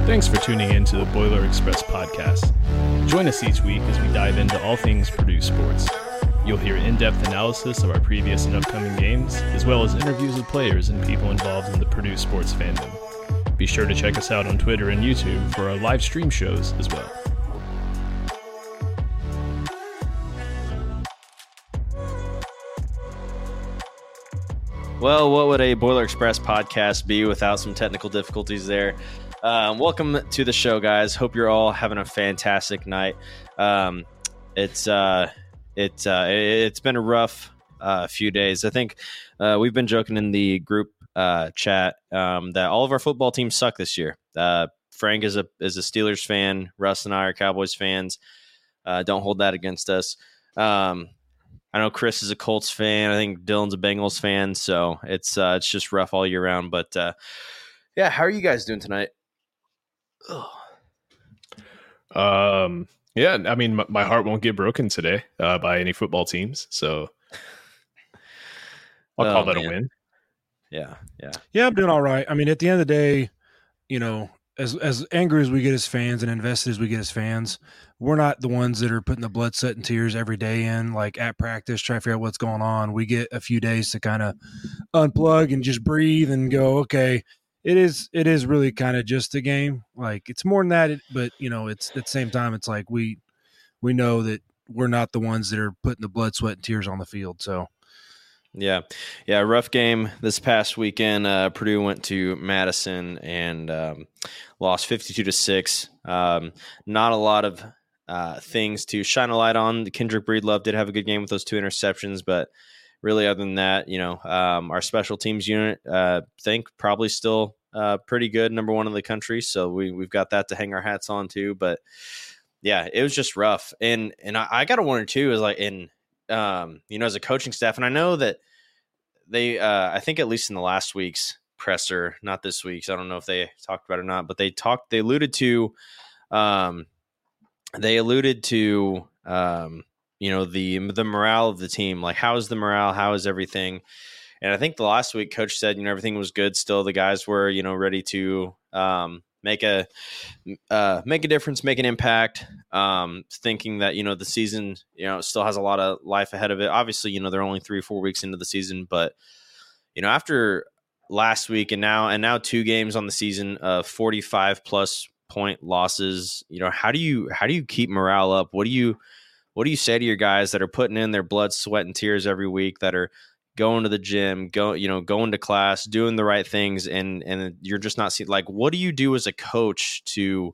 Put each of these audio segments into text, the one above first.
Thanks for tuning in to the Boiler Express podcast. Join us each week as we dive into all things Purdue sports. You'll hear in-depth analysis of our previous and upcoming games, as well as interviews with players and people involved in the Purdue sports fandom. Be sure to check us out on Twitter and YouTube for our live stream shows as well. Well, what would a Boiler Express podcast be without some technical difficulties there? Welcome to the show, guys. Hope you're all having a fantastic night. It's been a rough few days. I think we've been joking in the group chat that all of our football teams suck this year. Frank is a Steelers fan. Russ and I are Cowboys fans. Don't hold that against us. I know Chris is a Colts fan. I think Dylan's a Bengals fan. So it's just rough all year round. But yeah, how are you guys doing tonight? Yeah, I mean, my heart won't get broken today by any football teams. So I'll call that a win. Yeah. I'm doing all right. I mean, at the end of the day, you know, as angry as we get as fans and invested as we get as fans, we're not the ones that are putting the blood, sweat, and tears every day in, like at practice, trying to figure out what's going on. We get a few days to kind of unplug and just breathe and go, okay, it is really kind of just a game. Like, it's more than that, but, you know, it's at the same time, it's like we know that we're not the ones that are putting the blood, sweat, and tears on the field. So, Yeah, rough game this past weekend. Purdue went to Madison and lost 52-6. Not a lot of things to shine a light on. Kendrick Breedlove did have a good game with those 2 interceptions, but really other than that, you know, our special teams unit, think probably still pretty good, number 1 in the country. So we've got that to hang our hats on too. But yeah, it was just rough. And I got to wonder too, is like you know, as a coaching staff, and I know that they, I think at least in the last week's presser, not this week's, I don't know if they talked about it or not, but they alluded to, you know, the morale of the team. Like, how is the morale? How is everything? And I think the last week coach said, you know, everything was good. Still, the guys were, you know, ready to make a difference, make an impact, thinking that, you know, the season, you know, still has a lot of life ahead of it. Obviously, you know, they're only 3 or 4 weeks into the season, but, you know, after last week and now 2 games on the season of 45 plus point losses, you know, how do you keep morale up? What do you say to your guys that are putting in their blood, sweat, and tears every week, that are going to the gym, going to class, doing the right things, and you're just not seeing, like, what do you do as a coach to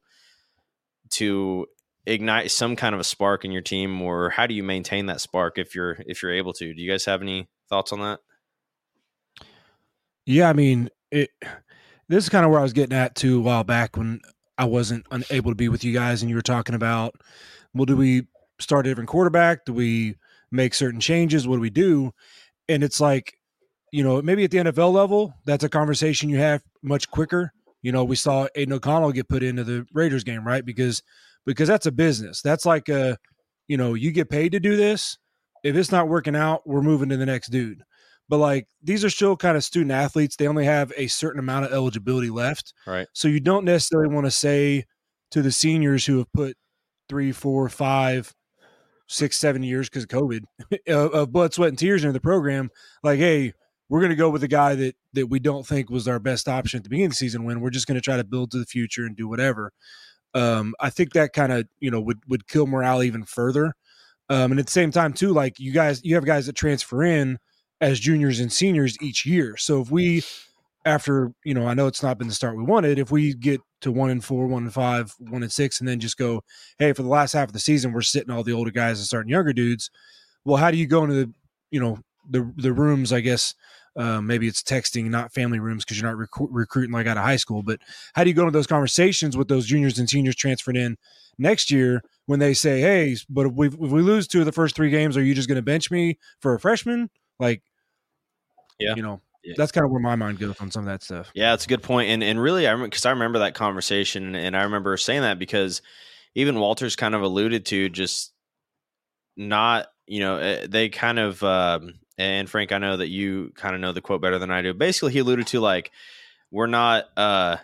ignite some kind of a spark in your team, or how do you maintain that spark if you're able to? Do you guys have any thoughts on that? yeah, I mean, this is kind of where I was getting at too a while back when I wasn't unable to be with you guys, and you were talking about, well, do we start a different quarterback? Do we make certain changes? What do we do? And it's like, you know, maybe at the NFL level, that's a conversation you have much quicker. You know, we saw Aiden O'Connell get put into the Raiders game, right? Because that's a business. That's like you know, you get paid to do this. If it's not working out, we're moving to the next dude. But like, these are still kind of student athletes. They only have a certain amount of eligibility left. Right. So you don't necessarily want to say to the seniors who have put 3, 4, 5, 6, 7 years because of COVID of blood, sweat, and tears into the program, like, hey, we're going to go with the guy that we don't think was our best option at the beginning of the season, when we're just going to try to build to the future and do whatever. I think that kind of, you know, would kill morale even further. And at the same time too, like, you have guys that transfer in as juniors and seniors each year. So if we, after, you know, I know it's not been the start we wanted, if we get to 1-4, 1-5, 1-6, and then just go, hey, for the last half of the season, we're sitting all the older guys and starting younger dudes. Well, how do you go into the, you know, the rooms, I guess, maybe it's texting, not family rooms, because you're not recruiting like out of high school, but how do you go into those conversations with those juniors and seniors transferred in next year when they say, hey, but if we lose 2 of the first 3 games, are you just going to bench me for a freshman? Like, yeah, you know, that's kind of where my mind goes on some of that stuff. Yeah, that's a good point. And really, because I remember that conversation, and I remember saying that because even Walters kind of alluded to just not, you know, they kind of, and Frank, I know that you kind of know the quote better than I do. Basically, he alluded to, like, we're not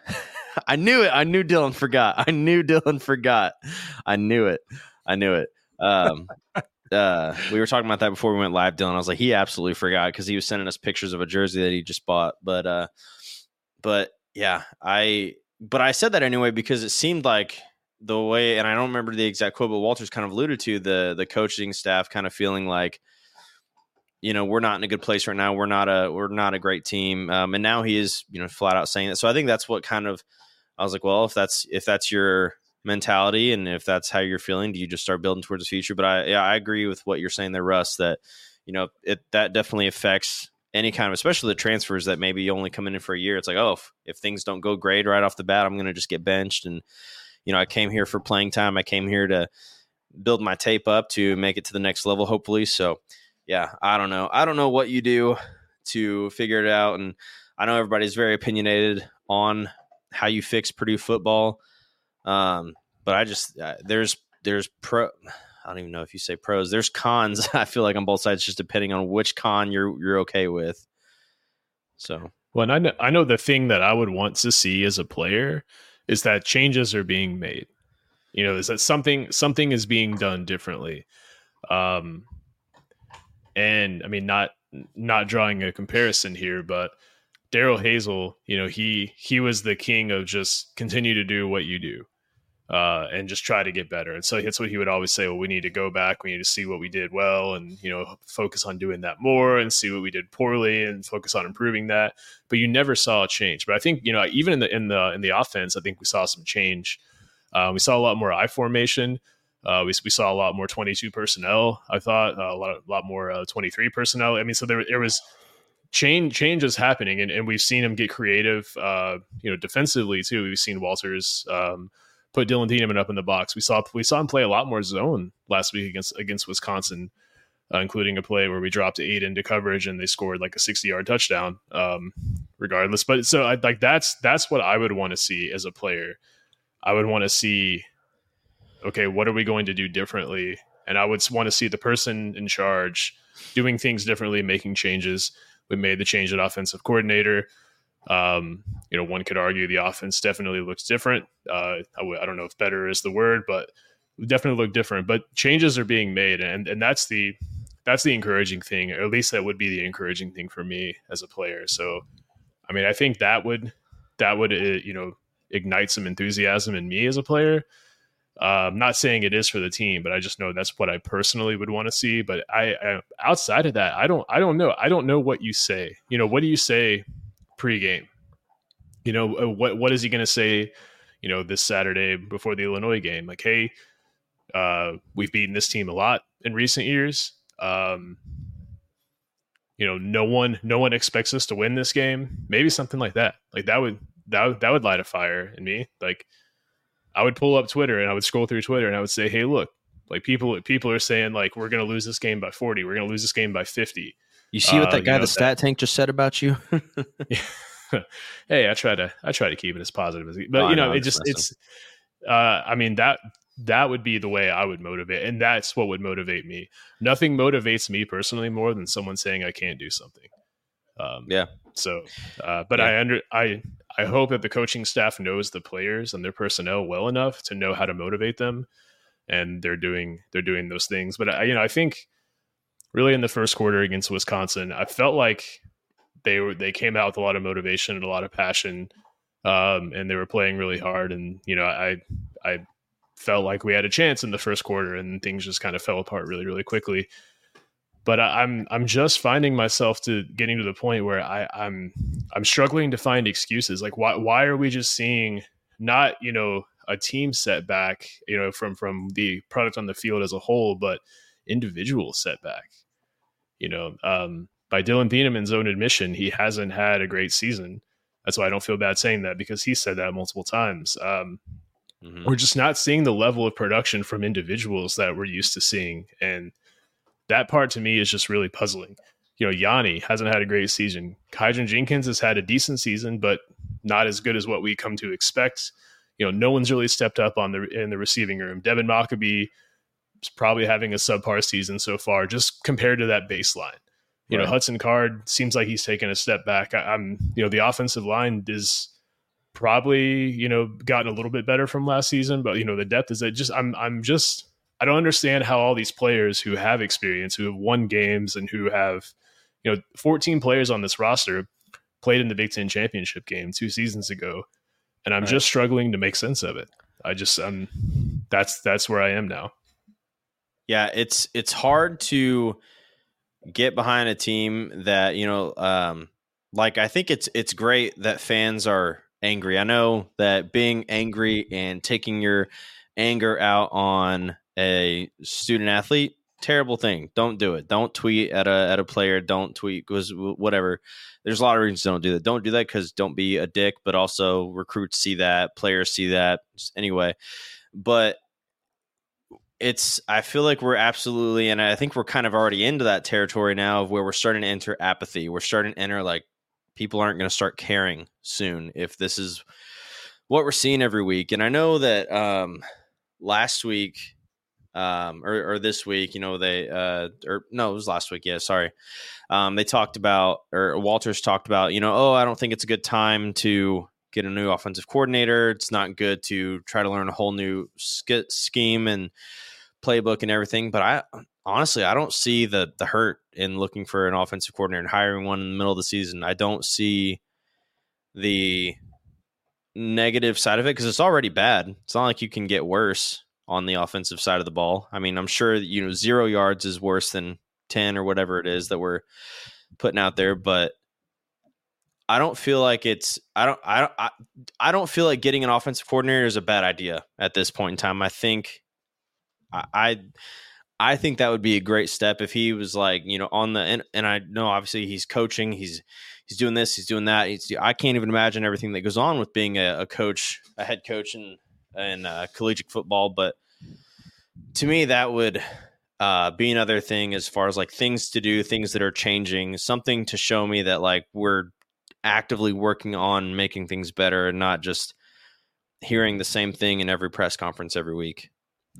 I knew it. I knew Dylan forgot. I knew it. We were talking about that before we went live, Dylan. I was like, he absolutely forgot because he was sending us pictures of a jersey that he just bought. But yeah, I said that anyway because it seemed like the way, and I don't remember the exact quote, but Walters kind of alluded to the coaching staff kind of feeling like, we're not in a good place right now. We're not a great team. And now he is, flat out saying that. So I think that's what kind of, I was like, well, if that's your mentality and if that's how you're feeling, do you just start building towards the future? But I agree with what you're saying there, Russ, that, that definitely affects any kind of, especially the transfers that maybe only come in for a year. It's like, oh, if things don't go great right off the bat, I'm going to just get benched. And, I came here for playing time. I came here to build my tape up to make it to the next level, hopefully. So yeah, I don't know. I don't know what you do to figure it out. And I know everybody's very opinionated on how you fix Purdue football. But I just, there's I don't even know if you say pros, there's cons. I feel like on both sides, just depending on which con you're okay with. So, well, and I know the thing that I would want to see as a player is that changes are being made, is that something is being done differently. And I mean, not drawing a comparison here, but Daryl Hazel, he was the king of just continue to do what you do. And just try to get better. And so that's what he would always say. Well, we need to go back. We need to see what we did well and, focus on doing that more and see what we did poorly and focus on improving that. But you never saw a change. But I think, even in the offense, I think we saw some change. We saw a lot more I formation. We saw a lot more 22 personnel. I thought a lot more 23 personnel. I mean, so there was changes happening and we've seen him get creative, defensively too. We've seen Walters, put Dylan Thieneman up in the box. We saw him play a lot more zone last week against Wisconsin, including a play where we dropped 8 into coverage and they scored like a 60-yard touchdown. Regardless, but so that's what I would want to see as a player. I would want to see, okay, what are we going to do differently? And I would want to see the person in charge doing things differently, making changes. We made the change at offensive coordinator. One could argue the offense definitely looks different. I don't know if better is the word, but definitely look different. But changes are being made, and that's the encouraging thing, or at least that would be the encouraging thing for me as a player. So, I mean, I think that would ignite some enthusiasm in me as a player. I'm not saying it is for the team, but I just know that's what I personally would want to see. But I outside of that, I don't know. I don't know what you say. What do you say pregame? What is he going to say, this Saturday before the Illinois game? Like, hey, we've beaten this team a lot in recent years. No one expects us to win this game. Maybe something like that. Like that would light a fire in me. Like I would pull up Twitter and I would scroll through Twitter and I would say, hey, look, like people are saying like, we're going to lose this game by 40. We're going to lose this game by 50. You see what that guy, the Stat Tank, just said about you? Hey, I try to keep it as positive as, but I mean, that would be the way I would motivate. And that's what would motivate me. Nothing motivates me personally more than someone saying I can't do something. So, I hope that the coaching staff knows the players and their personnel well enough to know how to motivate them. And they're doing those things. But I think really in the first quarter against Wisconsin, I felt like they came out with a lot of motivation and a lot of passion, and they were playing really hard. And I felt like we had a chance in the first quarter, and things just kind of fell apart really, really quickly. But I'm just finding myself getting to the point where I'm struggling to find excuses. Like why are we just seeing not a team setback from the product on the field as a whole, but individual setback? By Dylan Thieneman's own admission, he hasn't had a great season. That's why I don't feel bad saying that, because he said that multiple times. We're just not seeing the level of production from individuals that we're used to seeing. And that part to me is just really puzzling. Yanni hasn't had a great season. Kydron Jenkins has had a decent season, but not as good as what we come to expect. No one's really stepped up in the receiving room. Devin Mockabee is probably having a subpar season so far, just compared to that baseline. Right. Hudson Card seems like he's taken a step back. The offensive line is probably, gotten a little bit better from last season, but the depth is just I don't understand how all these players who have experience, who have won games, and who have 14 players on this roster played in the Big Ten championship game 2 seasons ago, and I'm just struggling to make sense of it. That's where I am now. Yeah, it's hard to get behind a team that I think it's great that fans are angry. I know that being angry and taking your anger out on a student athlete, terrible thing. Don't do it. Don't tweet at a player. Don't tweet because whatever. There's a lot of reasons don't do that. Don't do that because don't be a dick. But also recruits see that, players see that anyway. But I feel like we're absolutely, and I think we're kind of already into that territory now of where we're starting to enter apathy. We're starting to enter like people aren't going to start caring soon if this is what we're seeing every week. And I know that last week or this week, it was last week. Yeah, sorry. They talked about, or Walters talked about, I don't think it's a good time to get a new offensive coordinator. It's not good to try to learn a whole new scheme and playbook and everything. But I don't see the hurt in looking for an offensive coordinator and hiring one in the middle of the season. I don't see the negative side of it because it's already bad. It's not like you can get worse on the offensive side of the ball. I mean, I'm sure 0 yards is worse than 10 or whatever it is that we're putting out there, but I don't feel like I don't feel like getting an offensive coordinator is a bad idea at this point in time. I think that would be a great step if he was like, on the and I know obviously he's coaching, he's doing this, he's doing that. I can't even imagine everything that goes on with being a coach, a head coach in collegiate football. But to me, that would be another thing as far as like things to do, things that are changing, something to show me that like we're actively working on making things better and not just hearing the same thing in every press conference every week.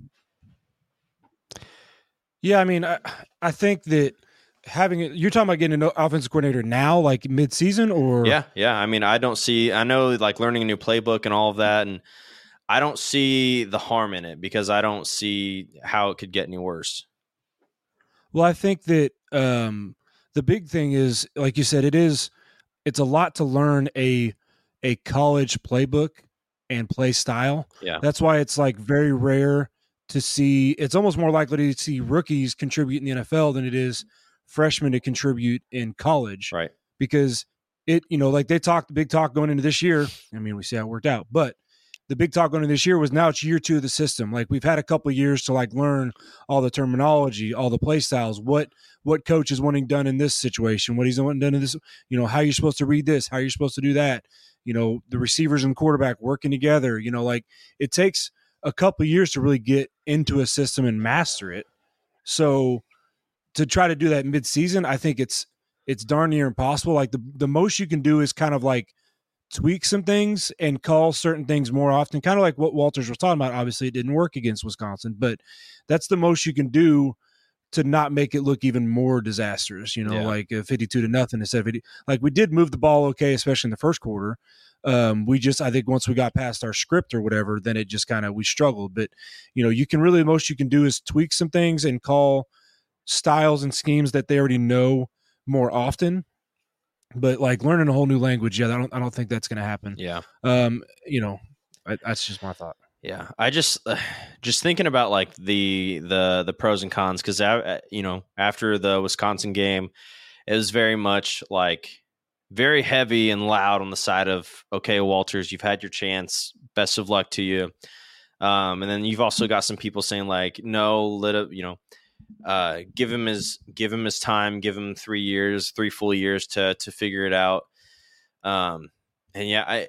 Yeah, I mean, I think that you're talking about getting an offensive coordinator now, like mid-season, or yeah. I mean, I know like learning a new playbook and all of that, and I don't see the harm in it because I don't see how it could get any worse. Well, I think that the big thing is, like you said, it's a lot to learn a college playbook and play style. Yeah, that's why it's like very rare to see. It's almost more likely to see rookies contribute in the NFL than it is freshmen to contribute in college. Right. Because like they talked, the big talk going into this year. I mean, we see how it worked out, but the big talk going into this year was now it's year 2 of the system. Like we've had a couple of years to like learn all the terminology, all the play styles, what coach is wanting done in this situation, what he's wanting done in this, how you're supposed to read this, how you're supposed to do that, the receivers and quarterback working together, like it takes a couple of years to really get into a system and master it. So to try to do that mid-season, I think it's darn near impossible. Like the most you can do is kind of like tweak some things and call certain things more often, kind of like what Walters was talking about. Obviously it didn't work against Wisconsin, but that's the most you can do to not make it look even more disastrous, like 52-0 instead of 50. Like we did move the ball okay, especially in the first quarter. I think once we got past our script or whatever, then it just we struggled. But, you can really, the most you can do is tweak some things and call styles and schemes that they already know more often. But like learning a whole new language, I don't think that's going to happen. Yeah. That's just my thought. Yeah. I just thinking about like the pros and cons, because after the Wisconsin game, it was very much like very heavy and loud on the side of, okay, Walters, you've had your chance. Best of luck to you. And then you've also got some people saying like, no, give him his time, give him 3 full years to figure it out. And yeah,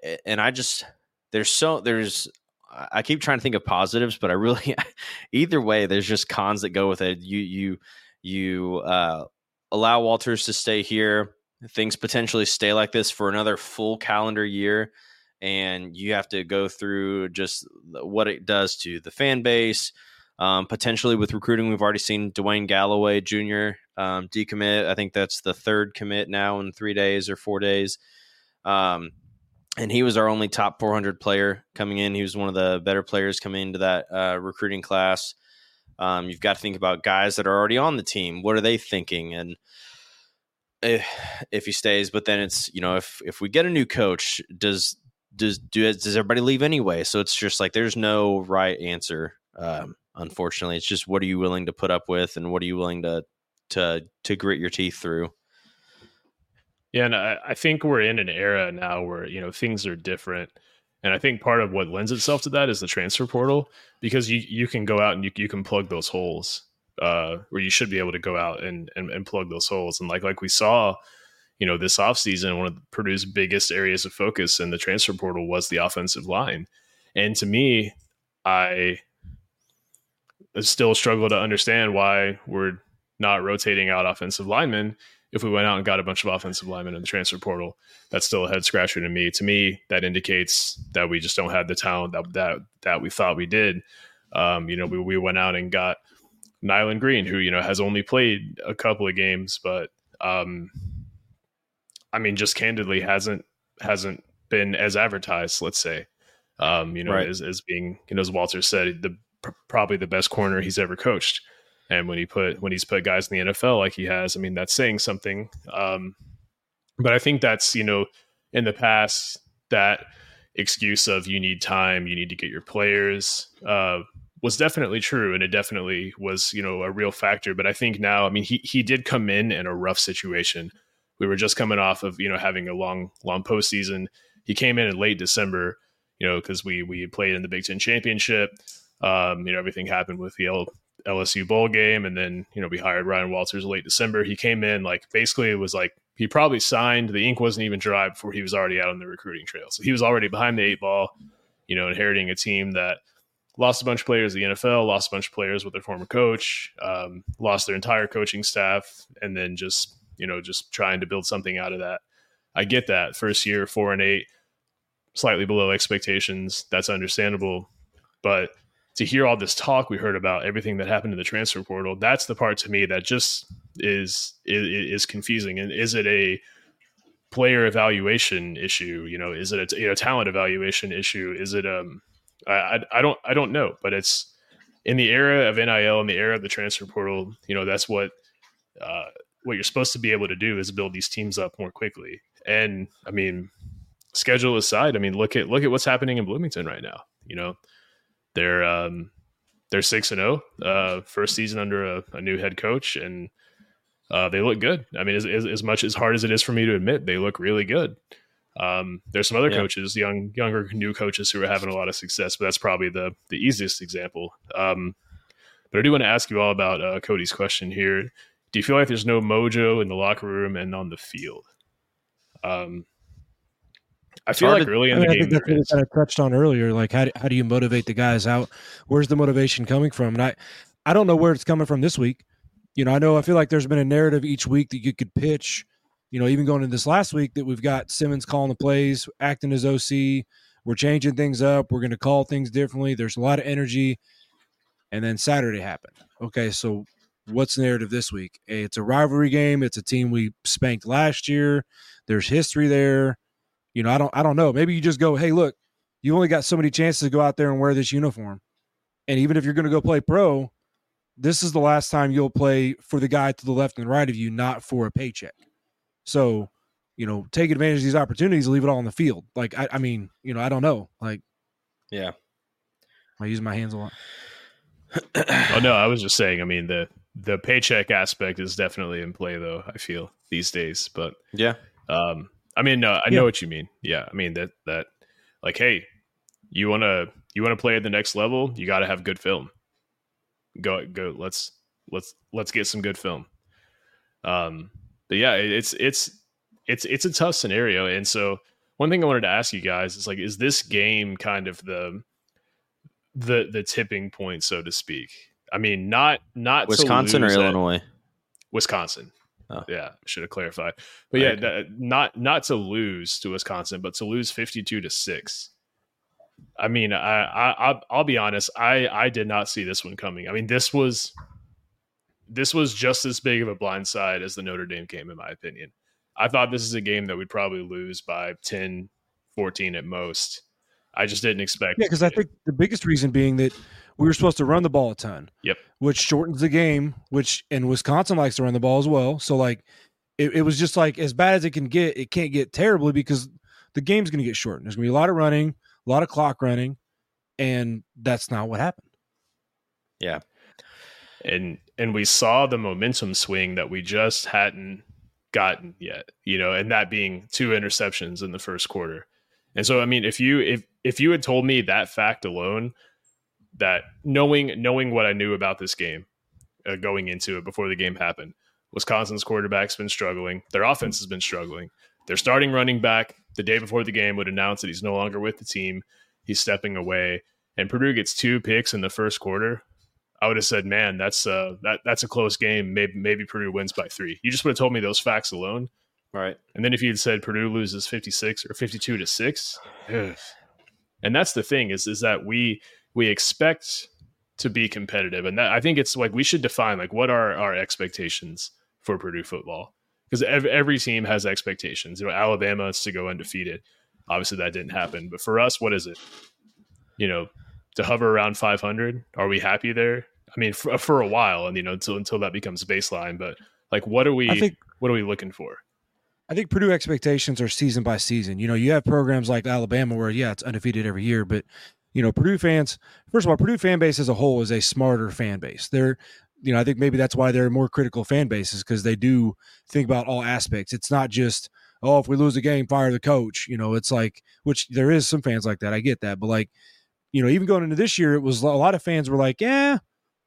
I keep trying to think of positives, but I really, either way, there's just cons that go with it. You allow Walters to stay here. Things potentially stay like this for another full calendar year, and you have to go through just what it does to the fan base. Potentially with recruiting, we've already seen Dwayne Galloway Jr. Decommit. I think that's the 3rd commit now in 3 days or 4 days. And he was our only top 400 player coming in. He was one of the better players coming into that recruiting class. You've got to think about guys that are already on the team. What are they thinking? And if he stays, but then it's, if we get a new coach, does everybody leave anyway? So it's just like there's no right answer. Unfortunately, it's just what are you willing to put up with, and what are you willing to grit your teeth through? Yeah, and I think we're in an era now where, things are different. And I think part of what lends itself to that is the transfer portal, because you can go out and you can plug those holes, where you should be able to go out and plug those holes. And like we saw, this offseason, one of Purdue's biggest areas of focus in the transfer portal was the offensive line. And to me, I still struggle to understand why we're not rotating out offensive linemen. If we went out and got a bunch of offensive linemen in the transfer portal, that's still a head scratcher to me. To me, that indicates that we just don't have the talent that we thought we did. We went out and got Nyland Green, who, has only played a couple of games, but just candidly hasn't been as advertised, let's say, right. as being, as Walter said, probably the best corner he's ever coached. And when he's put guys in the NFL like he has, that's saying something. But I think that's, in the past, that excuse of you need time, you need to get your players, was definitely true. And it definitely was, a real factor. But I think now, he did come in a rough situation. We were just coming off of, having a long postseason. He came in late December, because we played in the Big Ten championship. Everything happened with the LSU bowl game, and then we hired Ryan Walters late December. He came in basically it was like he probably signed, the ink wasn't even dry before he was already out on the recruiting trail. So he was already behind the 8 ball, inheriting a team that lost a bunch of players to the NFL, lost a bunch of players with their former coach, lost their entire coaching staff, and then just trying to build something out of that. I get that. First year, 4-8, slightly below expectations. That's understandable. But to hear all this talk we heard about everything that happened in the transfer portal, that's the part to me that just is confusing. And is it a player evaluation issue? Is it a talent evaluation issue? Is it I don't know, but it's in the era of NIL, in the era of the transfer portal, that's what you're supposed to be able to do is build these teams up more quickly. And schedule aside, look at what's happening in Bloomington right now. They're 6-0, first season under a new head coach, and they look good. As much as hard as it is for me to admit, they look really good. There's some other coaches, younger new coaches who are having a lot of success, but that's probably the easiest example. But I do want to ask you all about Cody's question here. Do you feel like there's no mojo in the locker room and on the field? I feel like early in the game, I think that's what we kind of touched on earlier. Like, how do you motivate the guys out? Where's the motivation coming from? And I don't know where it's coming from this week. I feel like there's been a narrative each week that you could pitch, even going into this last week, that we've got Simmons calling the plays, acting as OC. We're changing things up. We're going to call things differently. There's a lot of energy. And then Saturday happened. Okay, so what's the narrative this week? Hey, it's a rivalry game. It's a team we spanked last year. There's history there. I don't know. Maybe you just go, hey, look, you only got so many chances to go out there and wear this uniform. And even if you're going to go play pro, this is the last time you'll play for the guy to the left and right of you, not for a paycheck. So, take advantage of these opportunities, leave it all on the field. Like, I don't know. Like, yeah. I use my hands a lot. Oh, no, I was just saying, the paycheck aspect is definitely in play, though, I feel, these days. But, yeah. No, I know what you mean. Yeah, that like, hey, you want to play at the next level, you got to have good film. Go. Let's get some good film. But yeah, it's a tough scenario. And so one thing I wanted to ask you guys is is this game kind of the tipping point, so to speak? Not Wisconsin or Illinois? Wisconsin. Oh. Yeah, should have clarified. But yeah, not to lose to Wisconsin, but to lose 52-6. I'll be honest. I did not see this one coming. This was just as big of a blindside as the Notre Dame game, in my opinion. I thought this is a game that we'd probably lose by 10, 14 at most. I just didn't expect. Yeah, because I think the biggest reason being that we were supposed to run the ball a ton. Yep. Which shortens the game, and Wisconsin likes to run the ball as well. So, like, it was just like as bad as it can get, it can't get terribly because the game's going to get shortened. There's going to be a lot of running, a lot of clock running, and that's not what happened. Yeah. And we saw the momentum swing that we just hadn't gotten yet, and that being 2 interceptions in the first quarter. And so, I mean, if you had told me that fact alone, that knowing what I knew about this game going into it before the game happened, Wisconsin's quarterback's been struggling. Their offense has been struggling. Their starting running back the day before the game would announce that he's no longer with the team. He's stepping away. And Purdue gets 2 picks in the first quarter. I would have said, man, that's a close game. Maybe Purdue wins by 3. You just would have told me those facts alone. Right. And then if you had said Purdue loses 56 or 52-6, and that's the thing is that we expect to be competitive. And that, I think it's like we should define like what are our expectations for Purdue football, because every team has expectations. Alabama is to go undefeated. Obviously that didn't happen, but for us, what is it? To hover around 500. Are we happy there? I mean, for a while, and until that becomes baseline. But like, what are we looking for? I think Purdue expectations are season by season. You have programs like Alabama where it's undefeated every year, but Purdue fans. First of all, Purdue fan base as a whole is a smarter fan base. They're I think maybe that's why they're more critical fan bases, because they do think about all aspects. It's not just, if we lose a game, fire the coach. It's like, which there is some fans like that. I get that. But like, even going into this year, it was a lot of fans were like, 4-8,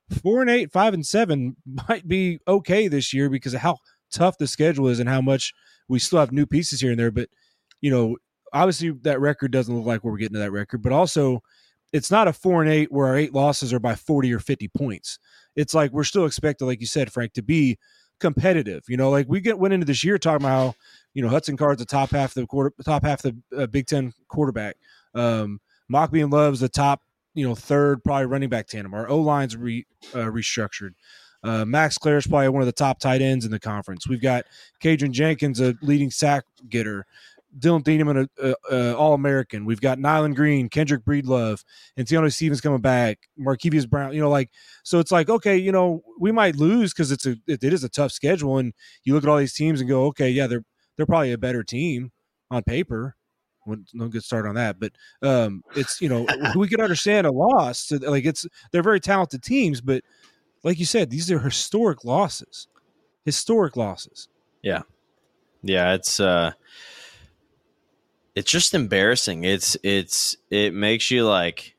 5-7 might be okay this year because of how tough the schedule is and how much we still have new pieces here and there. But, obviously that record doesn't look like we're getting to that record, but also it's not a 4-8 where our 8 losses are by 40 or 50 points. It's like we're still expected, like you said, Frank, to be competitive. Like we went into this year talking about how Hudson Card's the top half of the Big Ten quarterback. Mockbee and Love's the top, third probably running back tandem. Our O-line's restructured. Max Clare's probably one of the top tight ends in the conference. We've got Kadrian Jenkins, a leading sack getter. Dylan Thieneman, an All-American. We've got Nyland Green, Kendrick Breedlove, and Tiano Stevens coming back. Markevius Brown. So it's like, okay, we might lose because it is a tough schedule, and you look at all these teams and go, okay, yeah, they're probably a better team on paper. No good start on that, but it's we could understand a loss. They're very talented teams, but like you said, these are historic losses. Yeah, it's just embarrassing. It makes you like,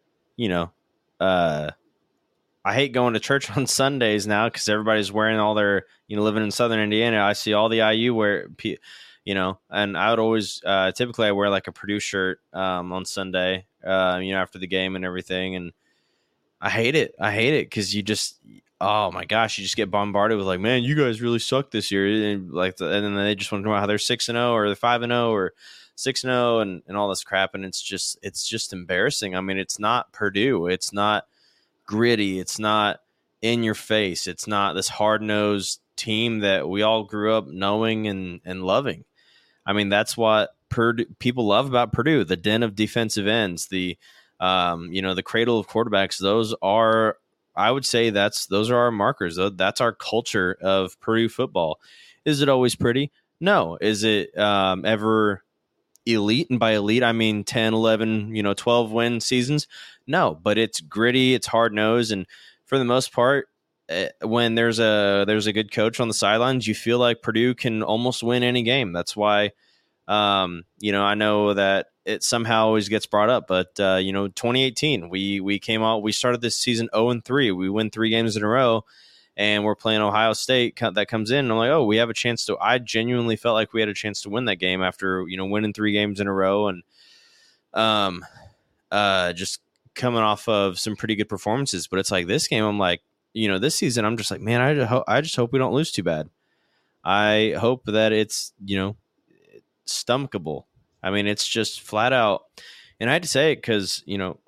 I hate going to church on Sundays now because everybody's wearing all their, living in Southern Indiana. I see all the IU wear. And I would always, typically I wear like a Purdue shirt on Sunday, after the game and everything. And I hate it because you just, oh my gosh, you just get bombarded with like, man, you guys really suck this year. And and then they just want to know how they're 6-0 or they're 5-0 or 6-0 and all this crap. And it's just embarrassing. I mean, it's not Purdue. It's not gritty. It's not in your face. It's not this hard-nosed team that we all grew up knowing and loving. I mean, that's what people love about Purdue, the den of defensive ends, the cradle of quarterbacks. Those are, I would say those are our markers. That's our culture of Purdue football. Is it always pretty? No. Is it ever elite? And by elite, I mean 10, 11, 12 win seasons. No, but it's gritty. It's hard nosed. And for the most part, when there's a good coach on the sidelines, you feel like Purdue can almost win any game. That's why, I know that it somehow always gets brought up, but 2018, we came out, we started this season 0-3. We win 3 games in a row, and we're playing Ohio State that comes in. And I'm like, oh, we have a chance to. I genuinely felt like we had a chance to win that game after winning 3 games in a row, and just coming off of some pretty good performances. But it's like this game, I'm like, this season, I'm just like, man, I just hope we don't lose too bad. I hope that it's, stomachable. I mean, it's just flat out. And I had to say it because,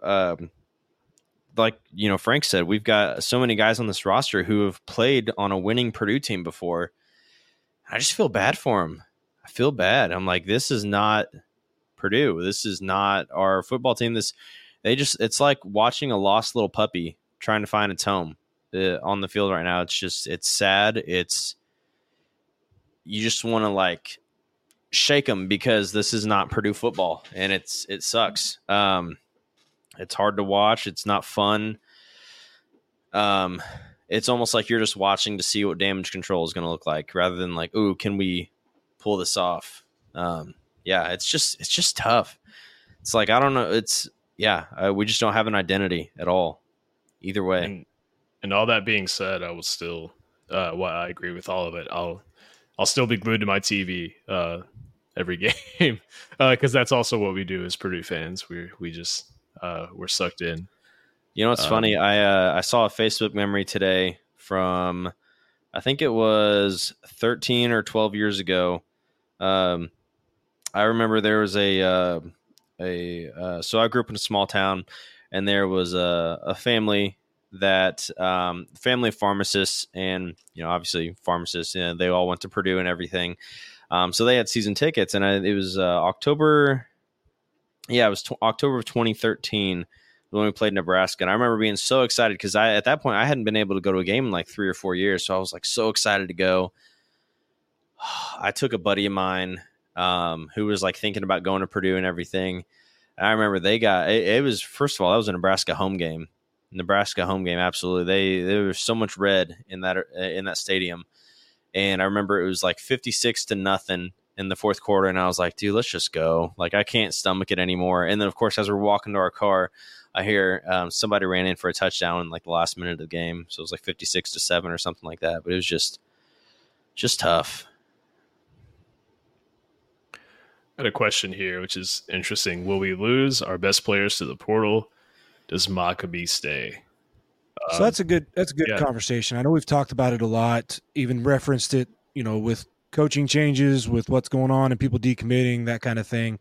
Frank said, we've got so many guys on this roster who have played on a winning Purdue team before. I just feel bad for them. I feel bad. I'm like, this is not Purdue. This is not our football team. It's like watching a lost little puppy trying to find its home on the field right now. It's sad. You just want to like shake them because this is not Purdue football, and it sucks. It's hard to watch. It's not fun. It's almost like you're just watching to see what damage control is going to look like, rather than like, ooh, can we pull this off? It's just tough. It's like, I don't know. We just don't have an identity at all, either way. And all that being said, I will still, I agree with all of it. I'll still be glued to my TV every game because that's also what we do as Purdue fans. We just we're sucked in. You know what's funny? I saw a Facebook memory today from, I think it was 13 or 12 years ago. I remember there was so I grew up in a small town, and there was a family that family of pharmacists, and obviously pharmacists, they all went to Purdue and everything. So they had season tickets, and it was October. Yeah, it was October of 2013 when we played Nebraska. And I remember being so excited because at that point I hadn't been able to go to a game in like 3 or 4 years. So I was like so excited to go. I took a buddy of mine who was like thinking about going to Purdue and everything. And I remember it was, first of all, that was a Nebraska home game. Absolutely. There was so much red in that stadium. And I remember it was like 56-0 in the fourth quarter. And I was like, dude, let's just go. Like, I can't stomach it anymore. And then of course, as we're walking to our car, I hear somebody ran in for a touchdown in like the last minute of the game. So it was like 56-7 or something like that. But it was just tough. I got a question here, which is interesting. Will we lose our best players to the portal? Does Mockabee stay? So that's a good conversation. I know we've talked about it a lot, even referenced it, with coaching changes, with what's going on and people decommitting, that kind of thing.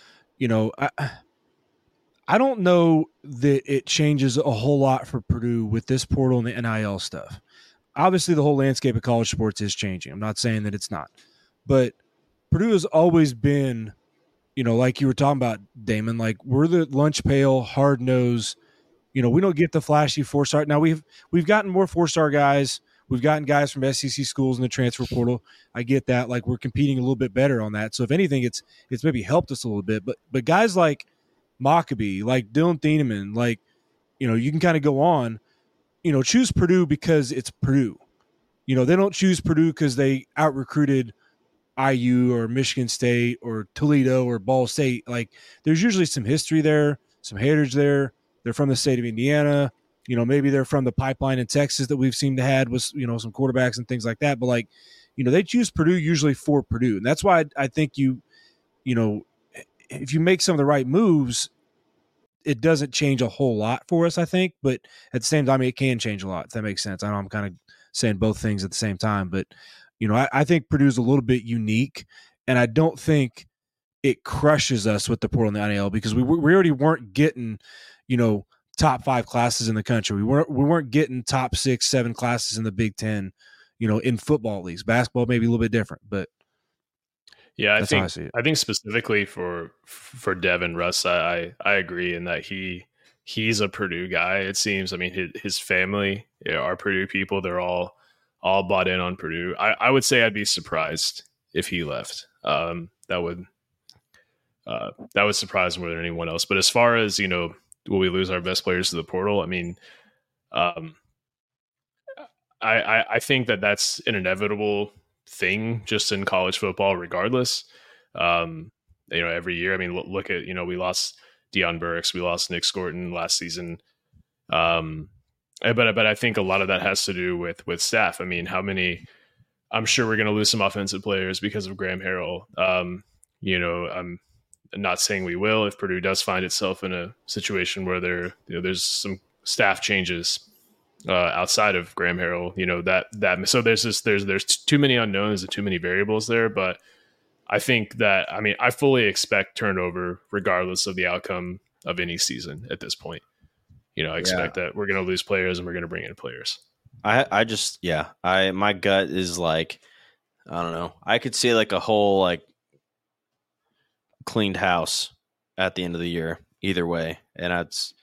I don't know that it changes a whole lot for Purdue with this portal and the NIL stuff. Obviously, the whole landscape of college sports is changing. I'm not saying that it's not. But Purdue has always been, like you were talking about, Damon, like we're the lunch pail, hard nose. We don't get the flashy 4-star. Now, we've gotten more 4-star guys. We've gotten guys from SEC schools in the transfer portal. I get that. Like, we're competing a little bit better on that. So, if anything, it's maybe helped us a little bit. But guys like Mockabee, like Dylan Thieneman, like, you can kind of go on, choose Purdue because it's Purdue. They don't choose Purdue because they out-recruited IU or Michigan State or Toledo or Ball State. Like, there's usually some history there, some heritage there. They're from the state of Indiana. Maybe they're from the pipeline in Texas that we've seemed to had with, some quarterbacks and things like that. But, like, they choose Purdue usually for Purdue. And that's why I think if you make some of the right moves, it doesn't change a whole lot for us, I think. But at the same time, it can change a lot, if that makes sense. I know I'm kind of saying both things at the same time. But, I think Purdue's a little bit unique. And I don't think it crushes us with the portal and the NIL because we already weren't getting – top 5 classes in the country. We weren't getting top 6, 7 classes in the Big Ten, in football leagues. Basketball maybe a little bit different, but yeah, I think specifically for Devin Russ, I agree in that he's a Purdue guy. It seems. I mean, his family are Purdue people. They're all bought in on Purdue. I would say I'd be surprised if he left. That would surprise more than anyone else. But as far as will we lose our best players to the portal? I mean, I think that's an inevitable thing just in college football, regardless. Every year. I mean, look at we lost Deion Burks, we lost Nick Scorton last season. But I think a lot of that has to do with staff. I mean, I'm sure we're going to lose some offensive players because of Graham Harrell. I'm not saying we will if Purdue does find itself in a situation where there's some staff changes outside of Graham Harrell. So there's too many unknowns and too many variables there. But I think that I fully expect turnover regardless of the outcome of any season at this point. I expect that we're going to lose players and we're going to bring in players. My gut is like, I don't know. I could see like a whole like cleaned house at the end of the year either way, and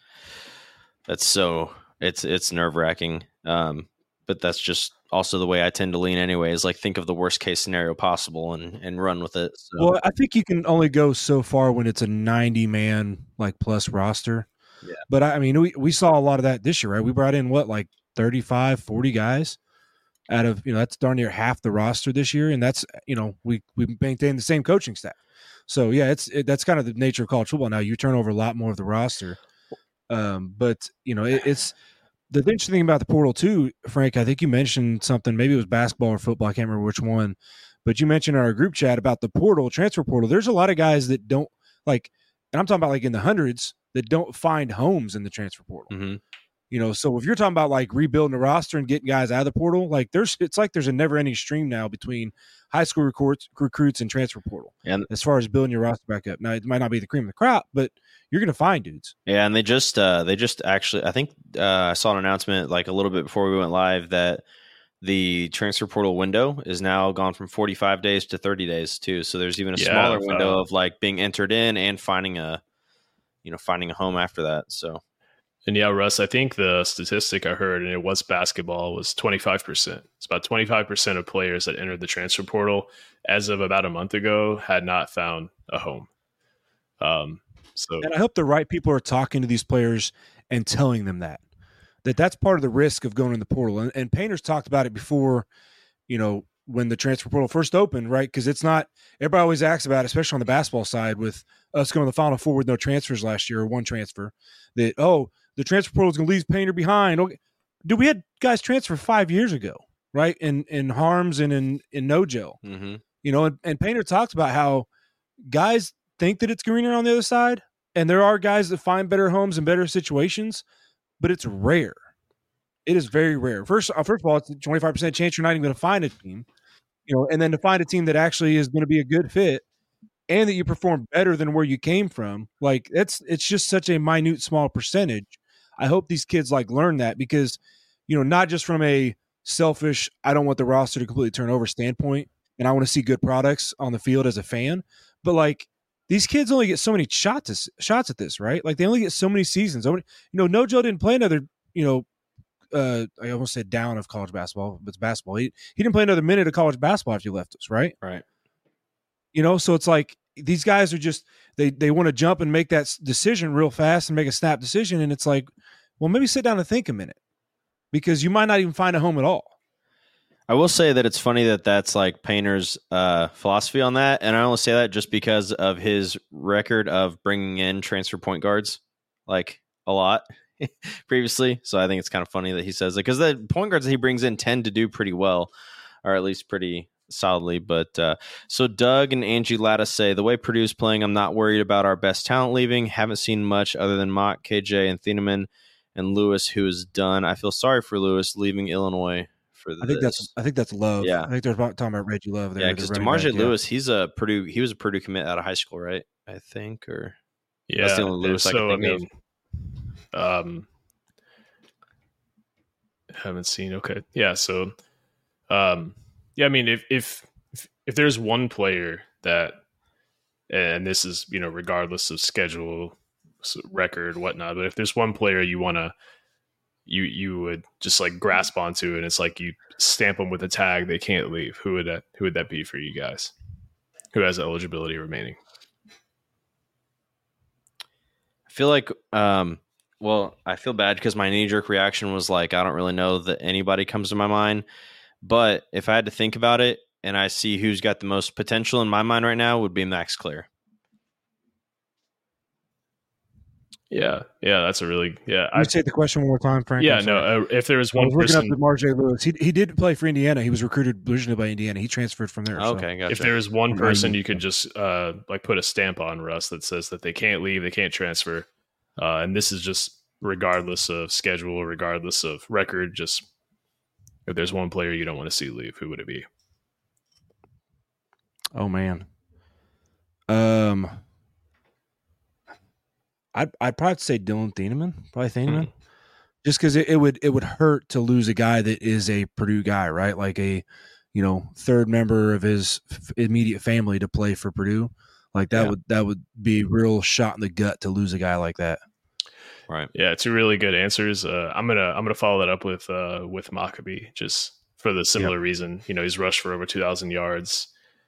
it's nerve wracking. But that's just also the way I tend to lean anyway, is like think of the worst case scenario possible and run with it. So. Well, I think you can only go so far when it's a 90-man like plus roster. Yeah. But I mean, we saw a lot of that this year, right? We brought in like 35, 40 guys out of, that's darn near half the roster this year. And that's, we maintain the same coaching staff. So yeah, that's kind of the nature of college football now. You turn over a lot more of the roster. But it's the interesting thing about the portal too, Frank. I think you mentioned something. Maybe it was basketball or football. I can't remember which one. But you mentioned in our group chat about the transfer portal. There's a lot of guys that don't like, and I'm talking about like in the hundreds that don't find homes in the transfer portal. Mm-hmm. So if you're talking about like rebuilding the roster and getting guys out of the portal, like there's a never-ending stream now between high school recruits and transfer portal. And as far as building your roster back up. Now it might not be the cream of the crop, but you're going to find dudes. Yeah, and they just actually, I think I saw an announcement like a little bit before we went live that the transfer portal window is now gone from 45 days to 30 days too. So there's even a smaller window of like being entered in and finding a home after that. So. And yeah, Russ, I think the statistic I heard, and it was basketball, was 25%. It's about 25% of players that entered the transfer portal as of about a month ago had not found a home. And I hope the right people are talking to these players and telling them that's part of the risk of going in the portal. And Painter's talked about it before, when the transfer portal first opened, right? Because it's not – everybody always asks about it, especially on the basketball side with us going to the Final Four with no transfers last year or one transfer, that, the transfer portal is going to leave Painter behind. Okay. Dude, we had guys transfer 5 years ago, right? In Harms and in No-Gel. Mm-hmm. And Painter talks about how guys think that it's greener on the other side, and there are guys that find better homes and better situations, but it's rare. It is very rare. First of all, it's a 25% chance you're not even going to find a team, and then to find a team that actually is going to be a good fit and that you perform better than where you came from. Like it's just such a minute, small percentage. I hope these kids learn that because, not just from a selfish, I don't want the roster to completely turn over standpoint, and I want to see good products on the field as a fan, but these kids only get so many shots at this, right? Like they only get so many seasons. No-Gel didn't play another, I almost said down of college basketball, but it's basketball. He didn't play another minute of college basketball after he left us, right? Right. So it's like these guys are just they want to jump and make that decision real fast and make a snap decision, and it's like, well, maybe sit down and think a minute because you might not even find a home at all. I will say that it's funny that that's like Painter's philosophy on that, and I only say that just because of his record of bringing in transfer point guards like a lot previously. So I think it's kind of funny that he says that because the point guards that he brings in tend to do pretty well, or at least pretty solidly. But so Doug and Angie Latta say the way Purdue's playing, I'm not worried about our best talent leaving. Haven't seen much other than Mock, KJ, and Thieneman and Lewis, who is done. I feel sorry for Lewis leaving Illinois. I think that's Love. Yeah, I think they're talking about Reggie Love there. Yeah, because DeMarge Lewis, he was a Purdue commit out of high school, right? I think, or that's the only Lewis I can think of. Haven't seen. Okay, yeah. So, I mean, if there's one player that, and this is regardless of schedule, record, whatnot, but if there's one player you want to. You would just grasp onto, and it's like you stamp them with a tag. They can't leave. Who would that be for you guys? Who has eligibility remaining? I feel like, well, I feel bad because my knee jerk reaction was I don't really know that anybody comes to my mind. But if I had to think about it, and I see who's got the most potential in my mind right now, would be Max Clear. Yeah, that's a really I'd say the question one more time, Frank. Yeah, no. If there was one person, looking up at DeMarge Lewis, he did play for Indiana. He was recruited originally by Indiana. He transferred from there. Okay, gotcha. If there was one person you could just put a stamp on, Russ, that says that they can't leave, they can't transfer, and this is just regardless of schedule, regardless of record. Just if there's one player you don't want to see leave, who would it be? Oh man. I'd probably say Dylan Thieneman, just because it would hurt to lose a guy that is a Purdue guy, right? Like a third member of his immediate family to play for Purdue. Like that would be a real shot in the gut to lose a guy like that. Right. Yeah, two really good answers. I'm gonna follow that up with Maccabee, just for the similar reason. He's rushed for over 2,000 yards.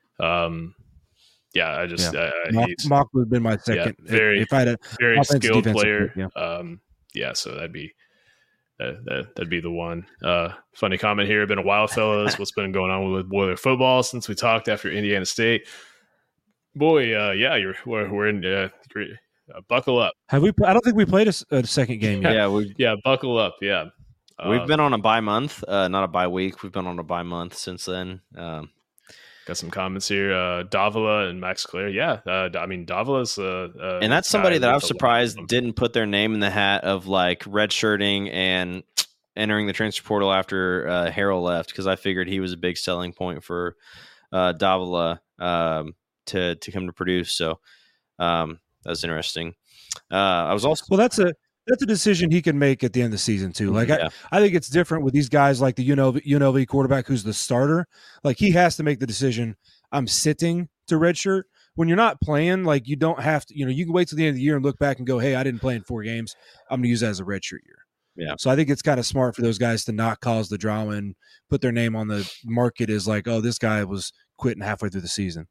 Yeah, Mock would have been my second. Very, if I had a very skilled player. Pick, so that'd be the one. Funny comment here. Been a while, fellas. What's been going on with Boiler football since we talked after Indiana State? Boy, we're in. Buckle up. Have we? I don't think we played a second game yet. Buckle up. Yeah, we've been on a bye month, not a bye week. We've been on a bye month since then. Got some comments here. Davila and Max Clare. Yeah, Davila's and that's somebody that I was surprised didn't put their name in the hat of like redshirting and entering the transfer portal after Harrell left, because I figured he was a big selling point for Davila to come to Purdue. So that's interesting. I was also that's a decision he can make at the end of the season too. Like I think it's different with these guys like the UNLV quarterback who's the starter. Like he has to make the decision. I'm sitting to redshirt. When you're not playing, like you don't have to. You can wait till the end of the year and look back and go, "Hey, I didn't play in 4 games. I'm going to use that as a redshirt year." Yeah. So I think it's kind of smart for those guys to not cause the drama and put their name on the market as like, "Oh, this guy was quitting halfway through the season."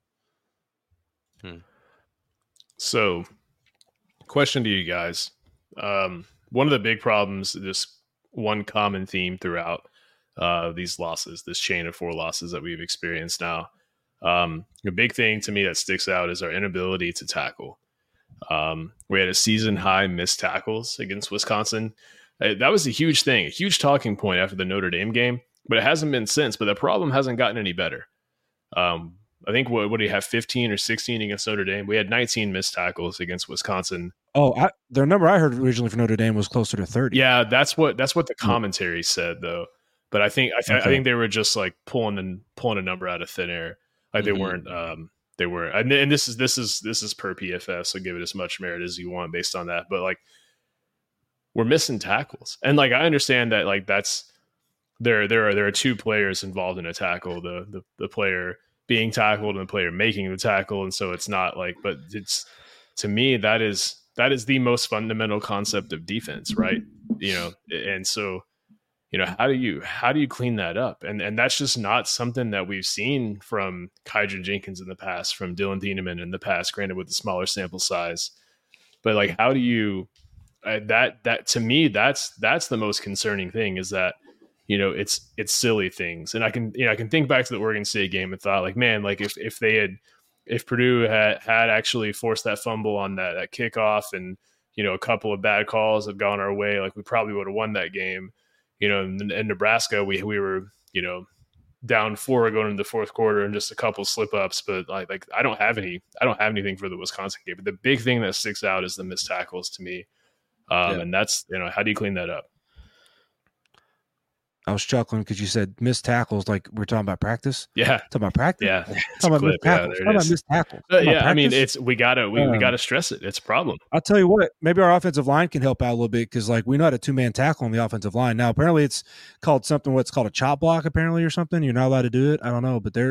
So, question to you guys. One of the big problems, this one common theme throughout these losses, this chain of 4 losses that we've experienced now, a big thing to me that sticks out is our inability to tackle. We had a season high missed tackles against Wisconsin. That was a huge thing, a huge talking point after the Notre Dame game, but it hasn't been since. But the problem hasn't gotten any better. I think what do you have, 15 or 16 against Notre Dame? We had 19 missed tackles against Wisconsin. Oh, the number I heard originally for Notre Dame was closer to 30. Yeah, that's what the commentary said though. But I think they were just like pulling a number out of thin air. Like they weren't. They were, and this is per PFF, so give it as much merit as you want based on that. But like, we're missing tackles, and like I understand that like that's there are 2 players involved in a tackle, the player being tackled and the player making the tackle, and so it's not like, but it's, to me, that is the most fundamental concept of defense, right? And so how do you clean that up? And that's just not something that we've seen from Kydron Jenkins in the past, from Dylan Thieneman in the past, granted with the smaller sample size. But like, how do you that to me, that's the most concerning thing, is that it's silly things. And I can think back to the Oregon State game and thought like, man, like if Purdue had actually forced that fumble on that kickoff, and a couple of bad calls have gone our way, like we probably would have won that game. In Nebraska, we were down 4 going into the fourth quarter and just a couple slip ups. But like I don't have anything for the Wisconsin game. But the big thing that sticks out is the missed tackles to me, and that's how do you clean that up? I was chuckling because you said missed tackles, like we're talking about practice. Yeah, talking about practice. Yeah, talking about missed tackles. Talking about missed tackles. Yeah, I mean, we gotta stress it. It's a problem. I'll tell you what. Maybe our offensive line can help out a little bit, because like we know how to 2-man tackle on the offensive line. Now apparently it's called something. What's called a chop block apparently, or something. You're not allowed to do it. I don't know, but